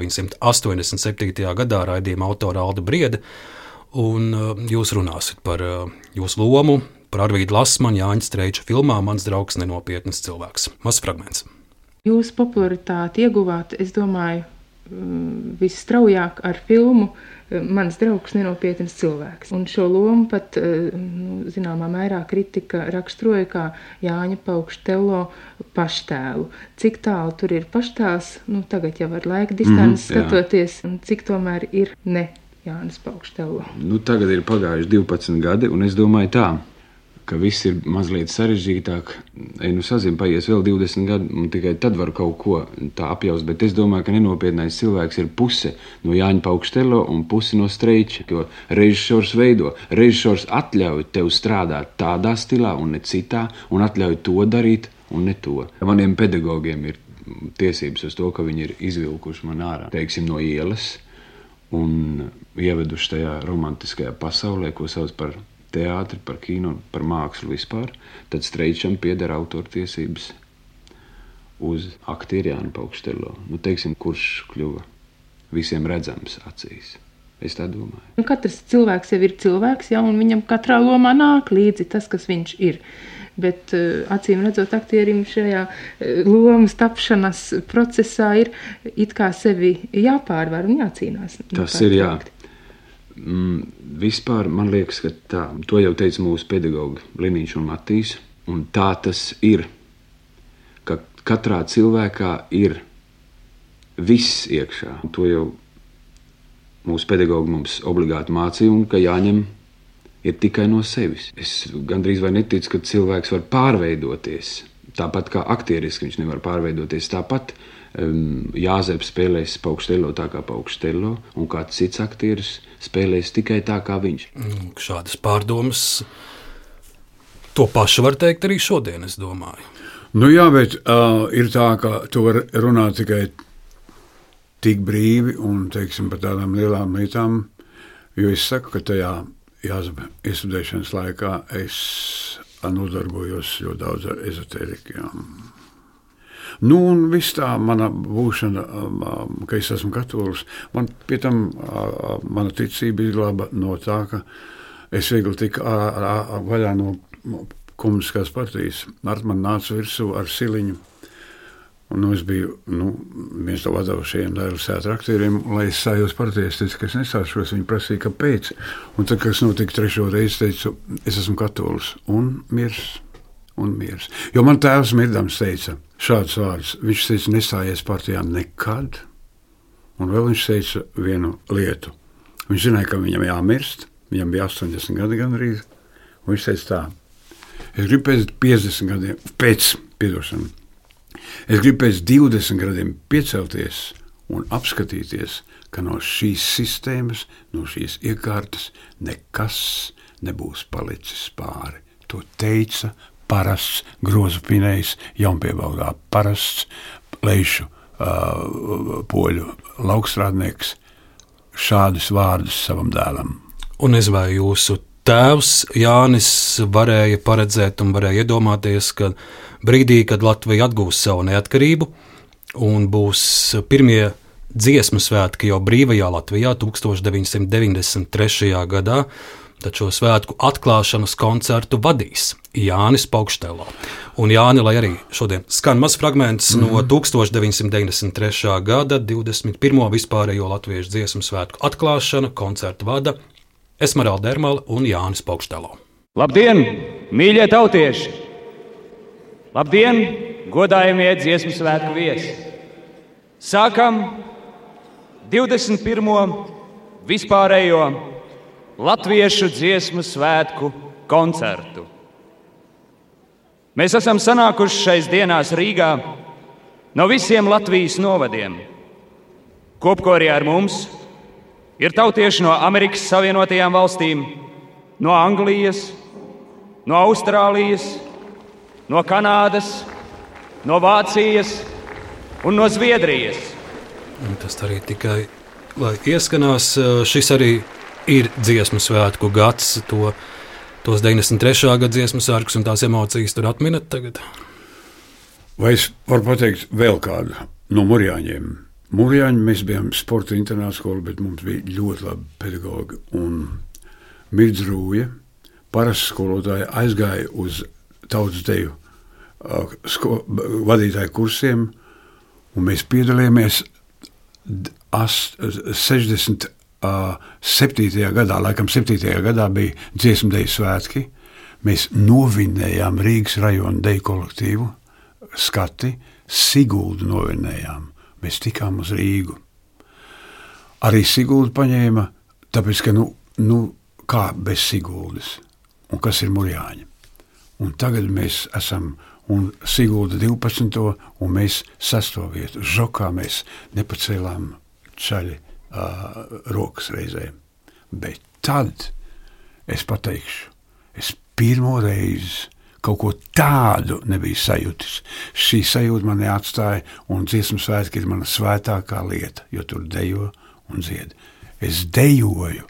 1987. gadā raidījuma autora Alda Briede, un jūs runāsiet par jūsu lomu, par Arvīdu Lasmanu, Jāņa Streiča filmā Mans draugs nenopietnas cilvēks. Mazs fragments. Jūs popularitāti ieguvāt, es domāju, visstraujāk ar filmu Mans draugs nenopietnas cilvēks. Un šo lomu pat, zināmā mērā, kritika raksturoja kā Jāņa Paukštello paštēlu. Cik tālu tur ir paštēls, tagad jau ar laika distanci skatoties, un cik tomēr ir ne Jānis Paukštello. Tagad ir pagājuši 12 gadi, un es domāju tā, ka viss ir mazliet sarežģītāk. Paies vēl 20 gadi, un tikai tad var kaut ko tā apjaust, bet es domāju, ka nenopietnais cilvēks ir puse no Jāņa Paukštello un puse no Streiča, jo režisors veido. Režisors atļauj tev strādāt tādā stilā un ne citā, un atļauj to darīt un ne to. Maniem pedagogiem ir tiesības uz to, ka viņi ir izvilkuši man ārā, teiksim, no ielas un ieveduši tajā romantiskajā pasaulē, ko sauc par teātri, par kino, par mākslu vispār, tad Streičam pieder autortiesības uz aktieru Jānu Paukštello. Teiksim, kurš kļuva visiem redzams acīs. Es tā domāju. Katrs cilvēks jau ir cilvēks, un viņam katrā lomā nāk līdzi tas, kas viņš ir. Bet acīm redzot, aktierim šajā lomas tapšanas procesā ir it kā sevi jāpārvar un jācīnās. Tas ir jā. Vispār man liekas, ka tā, to jau teica mūsu pedagogi Liniņš un Matīs, un tā tas ir, ka katrā cilvēkā ir viss iekšā. To jau mūsu pedagogi mums obligāti mācīja, un ka jāņem ir tikai no sevis. Es gandrīz vai neticu, ka cilvēks var pārveidoties, tāpat kā aktieriski viņš nevar pārveidoties, tāpat Jāzeps spēlēs Paukštello tā kā Paukštello, un kāds cits aktieris spēlēs tikai tā kā viņš. Šādas pārdomas, to pašu var teikt arī šodien, es domāju. Jā, bet ir tā, ka tu var runāt tikai tik brīvi un, teiksim, par tādām lielām lietām, jo es saku, ka tajā Jāzepa iestudēšanas laikā es nodarbojos ļoti daudz ar ezotērikiem. Un viss tā mana būšana, ka es esmu katolis, man pie tam mana ticība ir laba no tā, ka es viegli tiku vaļā no komunistiskās partijas. Man nāca virsū ar siliņu, un es biju viens no vadošajiem Dailes teātra aktieriem, lai es stājos partijā, es teicu, ka es nestāšos, viņi prasīja, kāpēc. Un tad, kad es notika 3. reizi, teicu, es esmu katolis un mirs. Jo man tēvs mirdams teica šādus vārdus. Viņš teica, nestājies partijā nekad. Un vēl viņš teica vienu lietu. Viņš zināja, ka viņam jāmirst. Viņam bija 80 gadi gandrīz. Un viņš teica tā. Es gribu pēc 50 gadiem, es gribu pēc 20 gadiem piecelties un apskatīties, ka no šīs sistēmas, no šīs iekārtas nekas nebūs palicis pāri. To teica parasts Grozupinējs, Jaunpiebalgā parasts Leišu poļu laukstrādnieks šādus vārdus savam dēlam. Un es vai jūsu tēvs Jānis varēja paredzēt un varēja iedomāties, ka brīdī, kad Latvija atgūs savu neatkarību un būs pirmie dziesmu svētki jau brīvajā Latvijā 1993. gadā, Tad šo svētku atklāšanas koncertu vadīs Jānis Paukštelo. Un Jāni, lai arī šodien skan mazs fragments no 1993. gada 21. vispārējo latviešu dziesmu svētku atklāšana koncertu vada Esmeralda Ermale un Jānis Paukštelo. Labdien, mīļie tautieši! Labdien, godājamie dziesmu svētku viesi! Sākam 21. vispārējo latviešu dziesmu svētku koncertu. Mēs esam sanākuši šais dienās Rīgā no visiem Latvijas novadiem. Kopkorī ar mums ir tautieši no Amerikas Savienotajām valstīm, no Anglijas, no Austrālijas, no Kanādas, no Vācijas un no Zviedrijas. Un tas arī tikai, lai ieskanās, šis arī ir dziesmu svētku gads, tos 93. gada dziesmu svētkus un tās emocijas tur atminat tagad? Vai es varu pateikt vēl kādu no Murjāņiem? Murjāņi mēs bijām sporta internāta skola, bet mums bija ļoti labi pedagogi. Un Mirds Rūja, parasti skolotāji, aizgāja uz tautas deju vadītāju kursiem, un mēs piedalījāmies 67. gadā, laikam 7. gadā bija dziesmu deju svētki. Mēs novinējām Rīgas rajona deju kolektīvu skati, Siguldu novinējām. Mēs tikām uz Rīgu. Arī Siguldu paņēma, tāpēc, ka kā bez Siguldas? Un kas ir Murjāņi? Un tagad mēs esam un Sigulda 12. un mēs 6. vietu. Žokā mēs nepacēlām čaļi rokas reizē. Bet tad es pateikšu, es pirmo reizi kaut ko tādu nebiju sajūtis. Šī sajūta man neatstāja, un dziesmu svētki ir mana svētākā lieta, jo tur dejo un dzied. Es dejoju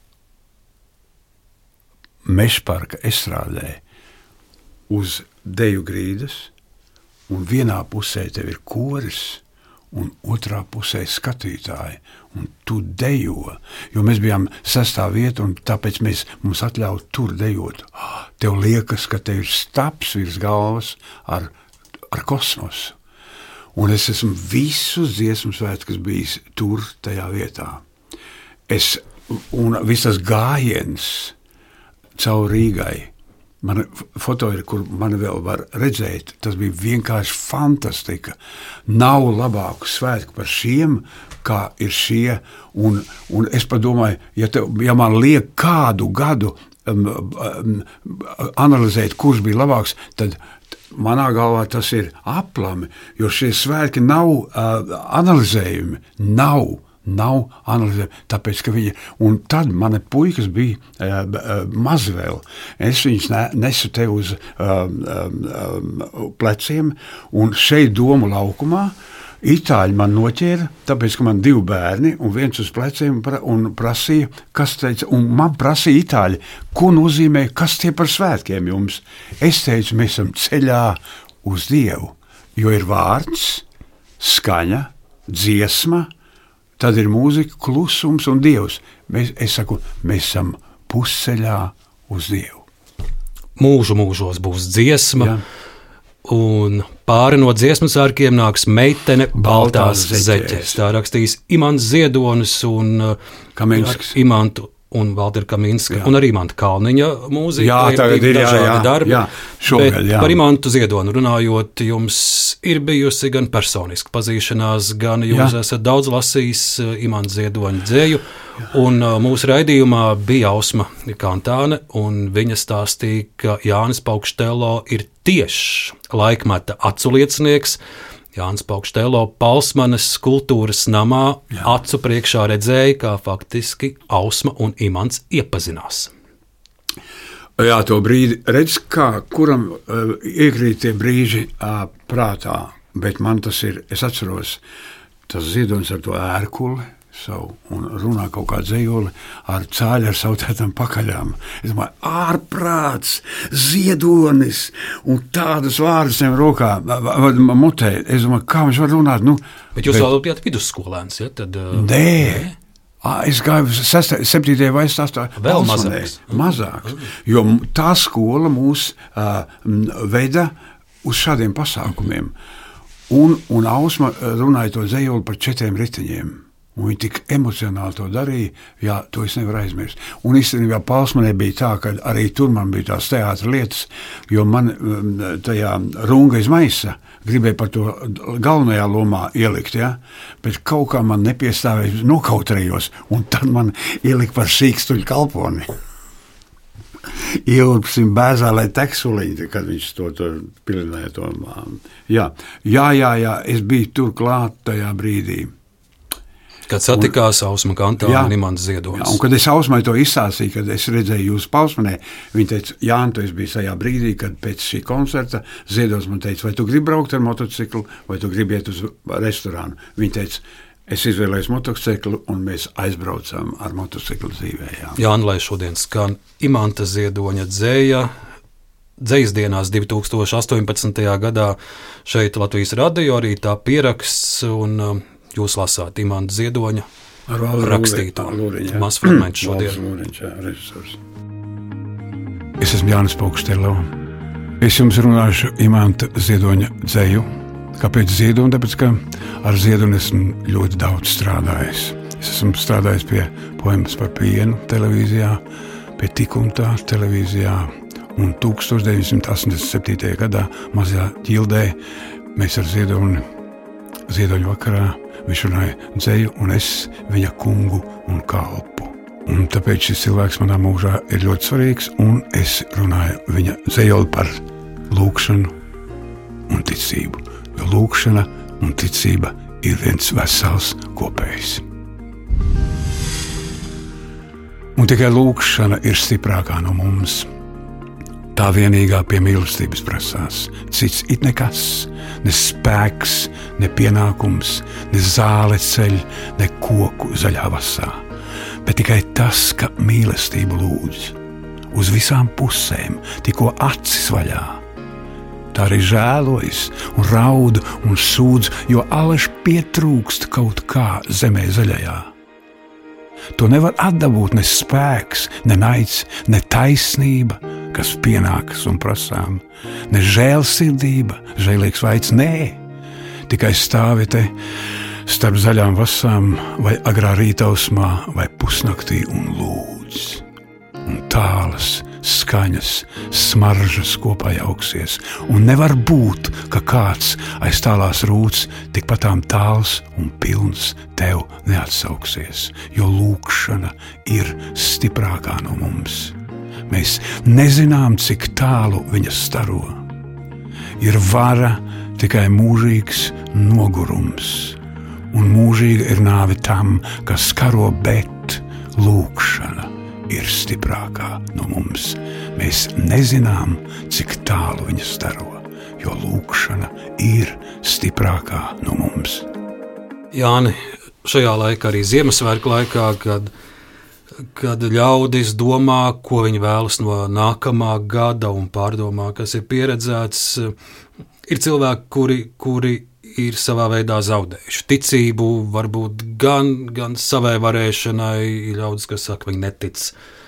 Mežparka estrādē uz deju grīdas, un vienā pusē tev ir koris, un otrā pusē skatītāji, un tu dejo, jo mēs bijām 6. vieta, un tāpēc mums atļauj tur dejot. Tev liekas, ka tev ir staps virs galvas ar kosmosu. Un es esmu visus dziesmu svētkus bijis tur, tajā vietā. Un visas gājiens caur Rīgai, mana foto ir, kur mani vēl var redzēt, tas bija vienkārši fantastika. Nav labāku svētku par šiem, kā ir šie, un es padomāju, ja man liek kādu gadu analizēt, kurš bija labāks, tad manā galvā tas ir aplami, jo šie svētki nav analizējumi, nav analizējumi, tāpēc, ka viņi, un tad mani puikas bija maz vēl, es viņus nesu te uz pleciem, un šeit Domu laukumā Itāļi man noķēra, tāpēc, ka man 2 bērni un viens uz pleciem un prasīja, kas teica, un man prasīja Itāļi, ko nozīmē, kas tie par svētkiem jums. Es teicu, mēs esam ceļā uz Dievu, jo ir vārds, skaņa, dziesma, tad ir mūzika, klusums un Dievs. Es saku, mēs esam pusceļā uz Dievu. Mūžos būs dziesma. Jā. Un pāri no dziesmu sārkiem nāks meitene baltās zeķēs. Tā rakstīs Imants Ziedonis un Imantu un Valtera Kaminska, un arī Imanta Kalniņa mūzika. Jā, tagad ir dažādi darbi. Jā, šogad, jā. Par Imantu Ziedonu runājot, jums ir bijusi gan personiska pazīšanās, gan jūs esat daudz lasījis Imanta Ziedoņa dzēju, un mūsu raidījumā bija Ausma Kantāne, un viņa stāstīja, ka Jānis Paukštelo ir tieši laikmeta aculiecinieks. Jānis Paukštelo Palsmanes kultūras namā acu priekšā redzēja, kā faktiski Ausma un Imants iepazinās. Jā, to brīdi redz, kā kuram iekrīt tie brīži prātā, bet man tas ir, es atceros, tas Ziedonis ar to ērkuli savu un runā kaut kā dzejoli ar cāļu ar sautētām pakaļām. Es domāju, ārprāts, Ziedonis un tādas vārdus viņam rokā, mutē. Es domāju, kā viņš var runāt? Bet jūs vēl bijāt vidusskolēns, ja? Tad, Nē, Es gāju 7. vai 8. Vēl mazāks. Jo tā skola mūs veda uz šādiem pasākumiem. Un Ausma runāja to dzejoli par 4 riteņiem. Un viņi tik emocionāli to darīja, jā, to es nevaru aizmirst. Un īstenībā Palsmanē bija tā, ka arī tur man bija tās teātra lietas, jo man tajā runga iz maisa gribēja par to galvenajā lomā ielikt, ja? Bet kaut kā man nepiestāvēja, nokautrējos, un tad man ielika par sīkstuļu kalponi. Ielipsim bēzālē teksuliņi, kad viņš to pilināja to. Jā, es biju tur klāt tajā brīdī. Kad satikās Ausma Kantāne un Imants Ziedonis. Un kad es Ausmai to izstāstīju, kad es redzēju jūs Palsmanē, viņa teica, Jāni, tu esi bijis tajā brīdī, kad pēc šī koncerta Ziedonis man teica, vai tu gribi braukt ar motociklu, vai tu gribi iet uz restorānu. Viņa teica, es izvēlējos motociklu, un mēs aizbraucām ar motociklu dzīvē. Jāni, lai šodien skan Imanta Ziedoņa dzēja, dzejas dienās 2018. gadā šeit Latvijas radio arī tā pieraksts, un jūs lasāt Imanta Ziedoņa rakstīto mazfragmentu šodien. Es esmu Jānis Paukštelo. Es jums runāšu Imanta Ziedoņa dzeju. Kāpēc Ziedoņa? Tāpēc, ka ar Ziedoni esmu ļoti daudz strādājis. Es esmu strādājis pie poemas par pienu televīzijā, pie Tik un tā televīzijā. Un 1987. gadā mazajā ģildē mēs ar Ziedoņu vakarā viņš runāja dzeju, un es viņa kungu un kalpu. Un tāpēc šis cilvēks manā mūžā ir ļoti svarīgs, un es runāju viņa dzejoli par lūkšanu un ticību. Jo lūkšana un ticība ir viens vesels kopējs. Un tikai lūkšana ir stiprākā no mums. Tā vienīgā pie mīlestības prasās. Cits it nekas, ne spēks, ne pienākums, ne zāle ceļ, ne koku zaļā vasā. Bet tikai tas, ka mīlestību lūdz uz visām pusēm, tikko acis vaļā. Tā arī žēlojas un raud un sūdz, jo alaž pietrūkst kaut kā zemē zaļajā. To nevar atdabūt ne spēks, ne naids, ne taisnība, kas pienākas un prasām, ne žēlsirdība, žēlīgs vaids, nē, tikai stāvi te starp zaļām vasām vai agrā rītausmā vai pusnaktī un lūdz. Un tālas, skaņas, smaržas kopā jauksies, un nevar būt, ka kāds aiz tālās rūts tikpatām tāls un pilns tev neatsauksies, jo lūkšana ir stiprākā no mums. Mēs nezinām, cik tālu viņa staro. Ir vara tikai mūžīgs nogurums, un mūžīga ir nāve tam, kas skaro, bet lūkšana ir stiprākā no mums. Mēs nezinām, cik tālu viņa staro, jo lūkšana ir stiprākā no mums. Jāni, šajā laikā, arī Ziemassvētku laikā, kad ļaudis domā, ko viņi vēlas no nākamā gada un pārdomā, kas ir pieredzēts, ir cilvēki, kuri ir savā veidā zaudējuši ticību, varbūt gan savai varēšanai, ir ļaudis, kas saka, viņi netic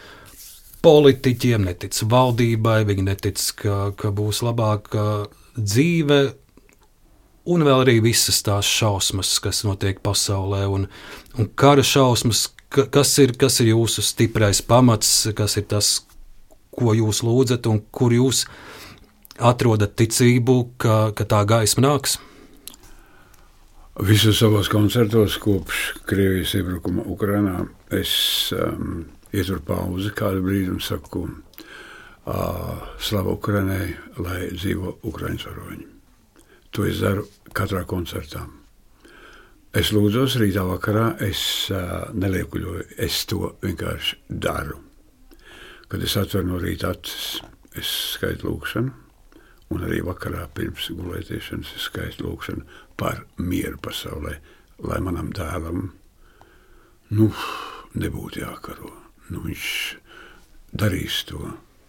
politiķiem, netic valdībai, viņi netic, ka būs labāka dzīve, un vēl arī visas tās šausmas, kas notiek pasaulē, un kara šausmas. Kas ir jūsu stiprais pamats, kas ir tas, ko jūs lūdzat un kur jūs atrodat ticību, ka tā gaisma nāks? Visos savos koncertos kopš Krievijas iebrukuma Ukrainā es ieturu pauzi kādu brīdi un saku slavu Ukrainai, lai dzīvo Ukraiņas varoņi. To es daru katrā koncertā. Es lūdzos rītā vakarā, es neliekuļoju, es to vienkārši daru. Kad es atveru no rīta acis, es skaitu lūkšanu, un arī vakarā pirms gulētiešanas es skaitu lūkšanu par mieru pasaulē, lai manam dēlam, nebūtu jākaro. Viņš darīs to.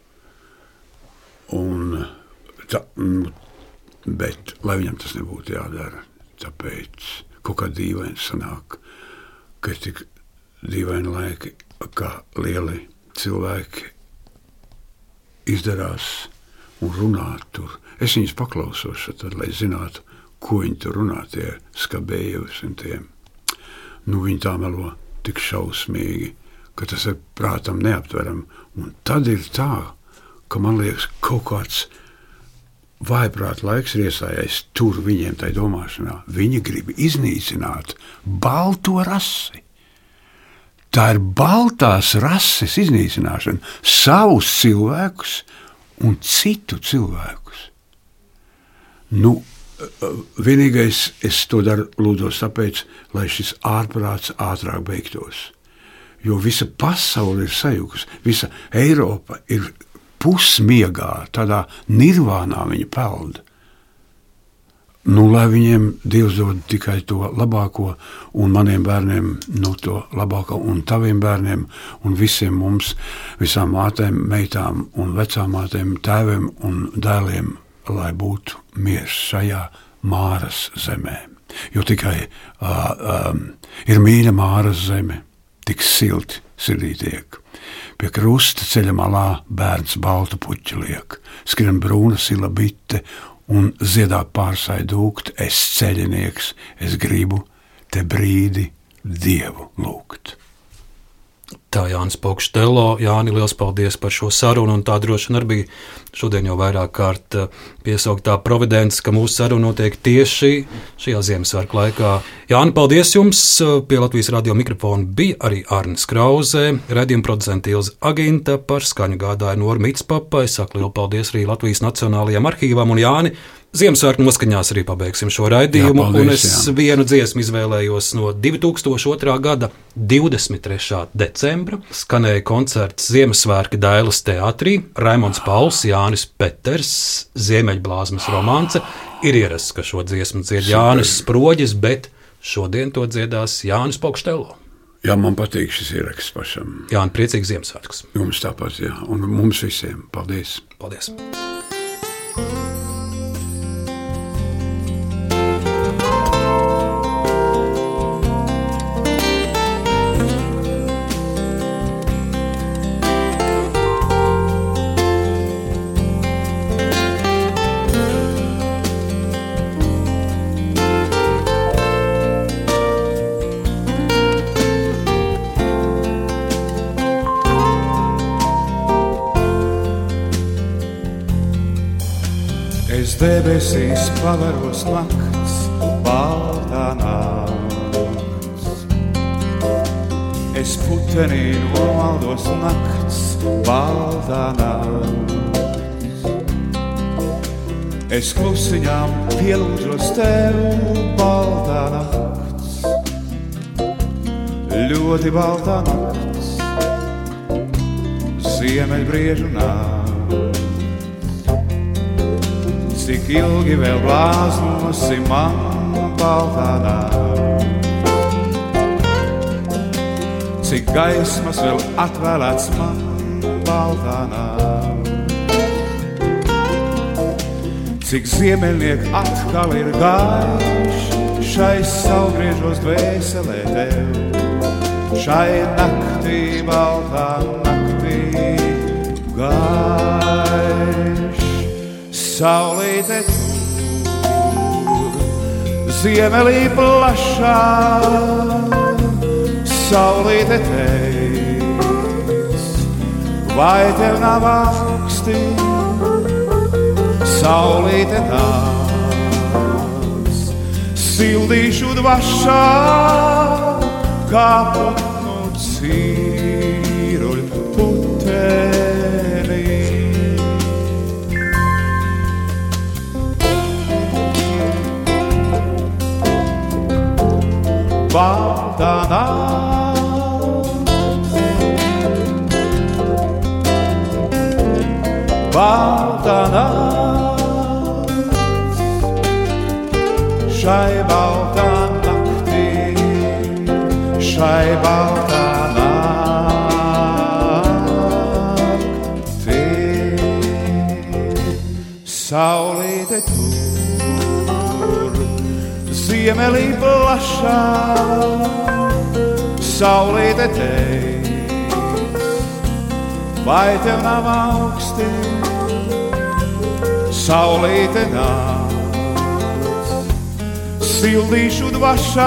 Bet, lai viņam tas nebūtu jādara, tāpēc kaut kā dīvaini sanāk, ka ir tik dīvaini laiki, kā lieli cilvēki izdarās un runā tur. Es viņus paklausos, tad, lai zinātu, ko viņi tur runā, tie skabējus un tie. Viņi tā melo tik šausmīgi, ka tas ir prātam neaptveram. Un tad ir tā, ka man liekas, kaut kāds vājprāta laiks ir iesājais tur viņiem tai domāšanā. Viņi grib iznīcināt balto rasi. Tā ir baltās rases iznīcināšana, savus cilvēkus un citu cilvēkus. Vienīgais es to daru lūdzos tāpēc, lai šis ārprāts ātrāk beigtos. Jo visa pasaule ir sajukusi, visa Eiropa ir pusmiegā, tādā nirvānā viņa peld. Lai viņiem Dievs dod tikai to labāko, un maniem bērniem to labāko, un taviem bērniem, un visiem mums, visām mātēm, meitām, un vecām mātēm, tēviem un dēliem, lai būtu miers šajā Māras zemē. Jo tikai ir mīļa Māras zeme, tik silti sirdī tiek. Pie krusta ceļa malā bērns baltu puķi liek, skrien brūna sila bite un ziedā pārsai dūkt, es ceļinieks, es gribu te brīdi Dievu lūgt. Tā Jānis Pokštello. Jāni, liels paldies par šo sarunu, un tā droši vien arī bija šodien jau vairāk kārt piesauktā providence, ka mūsu saruna notiek tieši šajā Ziemassvētku laikā. Jāni, paldies jums! Pie Latvijas radio mikrofona bija arī Arnis Krauzē, raidījuma producente Ilze Aginta, par skaņu gādāja Nora Mitspapa. Es saku lielu paldies arī Latvijas Nacionālajām arhīvām, un Jāni, Ziemassvētku noskaņās arī pabeigsim šo raidījumu. Jā, paldies, un es vienu dziesmu izvēlējos no 2002. gada 23. decembra. Skanēja koncerts Ziemassvētki Dailas teātrī, Raimonds Pauls, Jānis Peters, Ziemeļblāzmas romance. Ir ierasts, ka šo dziesmu dzied Jānis Sproģis, bet šodien to dziedās Jānis Pokštello. Jā, man patīk šis ieraksts pašam. Jāni, priecīgs Ziemassvētkus. Jums tāpat, jā, un mums visiem. Paldies! Paldies! Debesīs pavaros nakts, baltā nakts. Es putenī nomaldos nakts, baltā nakts. Es klusiņām pielūdzos tev, baltā nakts. Ļoti baltā nakts, ziemeļbriežu nakts. Cik ilgi vēl blāznosi man baltā nakts? Cik gaismas vēl atvēlēts man baltā nakts? Cik ziemeļnieki atkal ir gājuši šai saulgriežos dvēselē tev? Šai naktī, baltā naktī gājuši. Saulīte tur, ziemelī plašā, saulīte teic, vai tev nav augsti? Saulīte nāc, sildīšu dvašā, kā putnu cīruļu puteni. Baltā nakts, baltā nakts, šai baltā naktī, šai baltā naktī. Saulīte tur, ziemelī plašā, saulīte teikt, vai tev nav augsti? Saulīte nāc, sildīšu dvašā,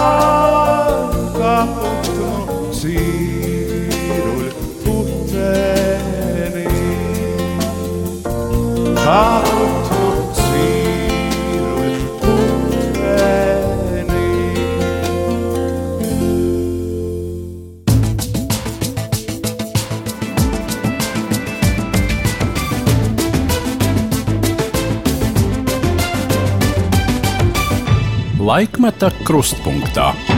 kā putnu cīruļu puteni, kā putnu cīruļu puteni. Laikmeta krustpunktā.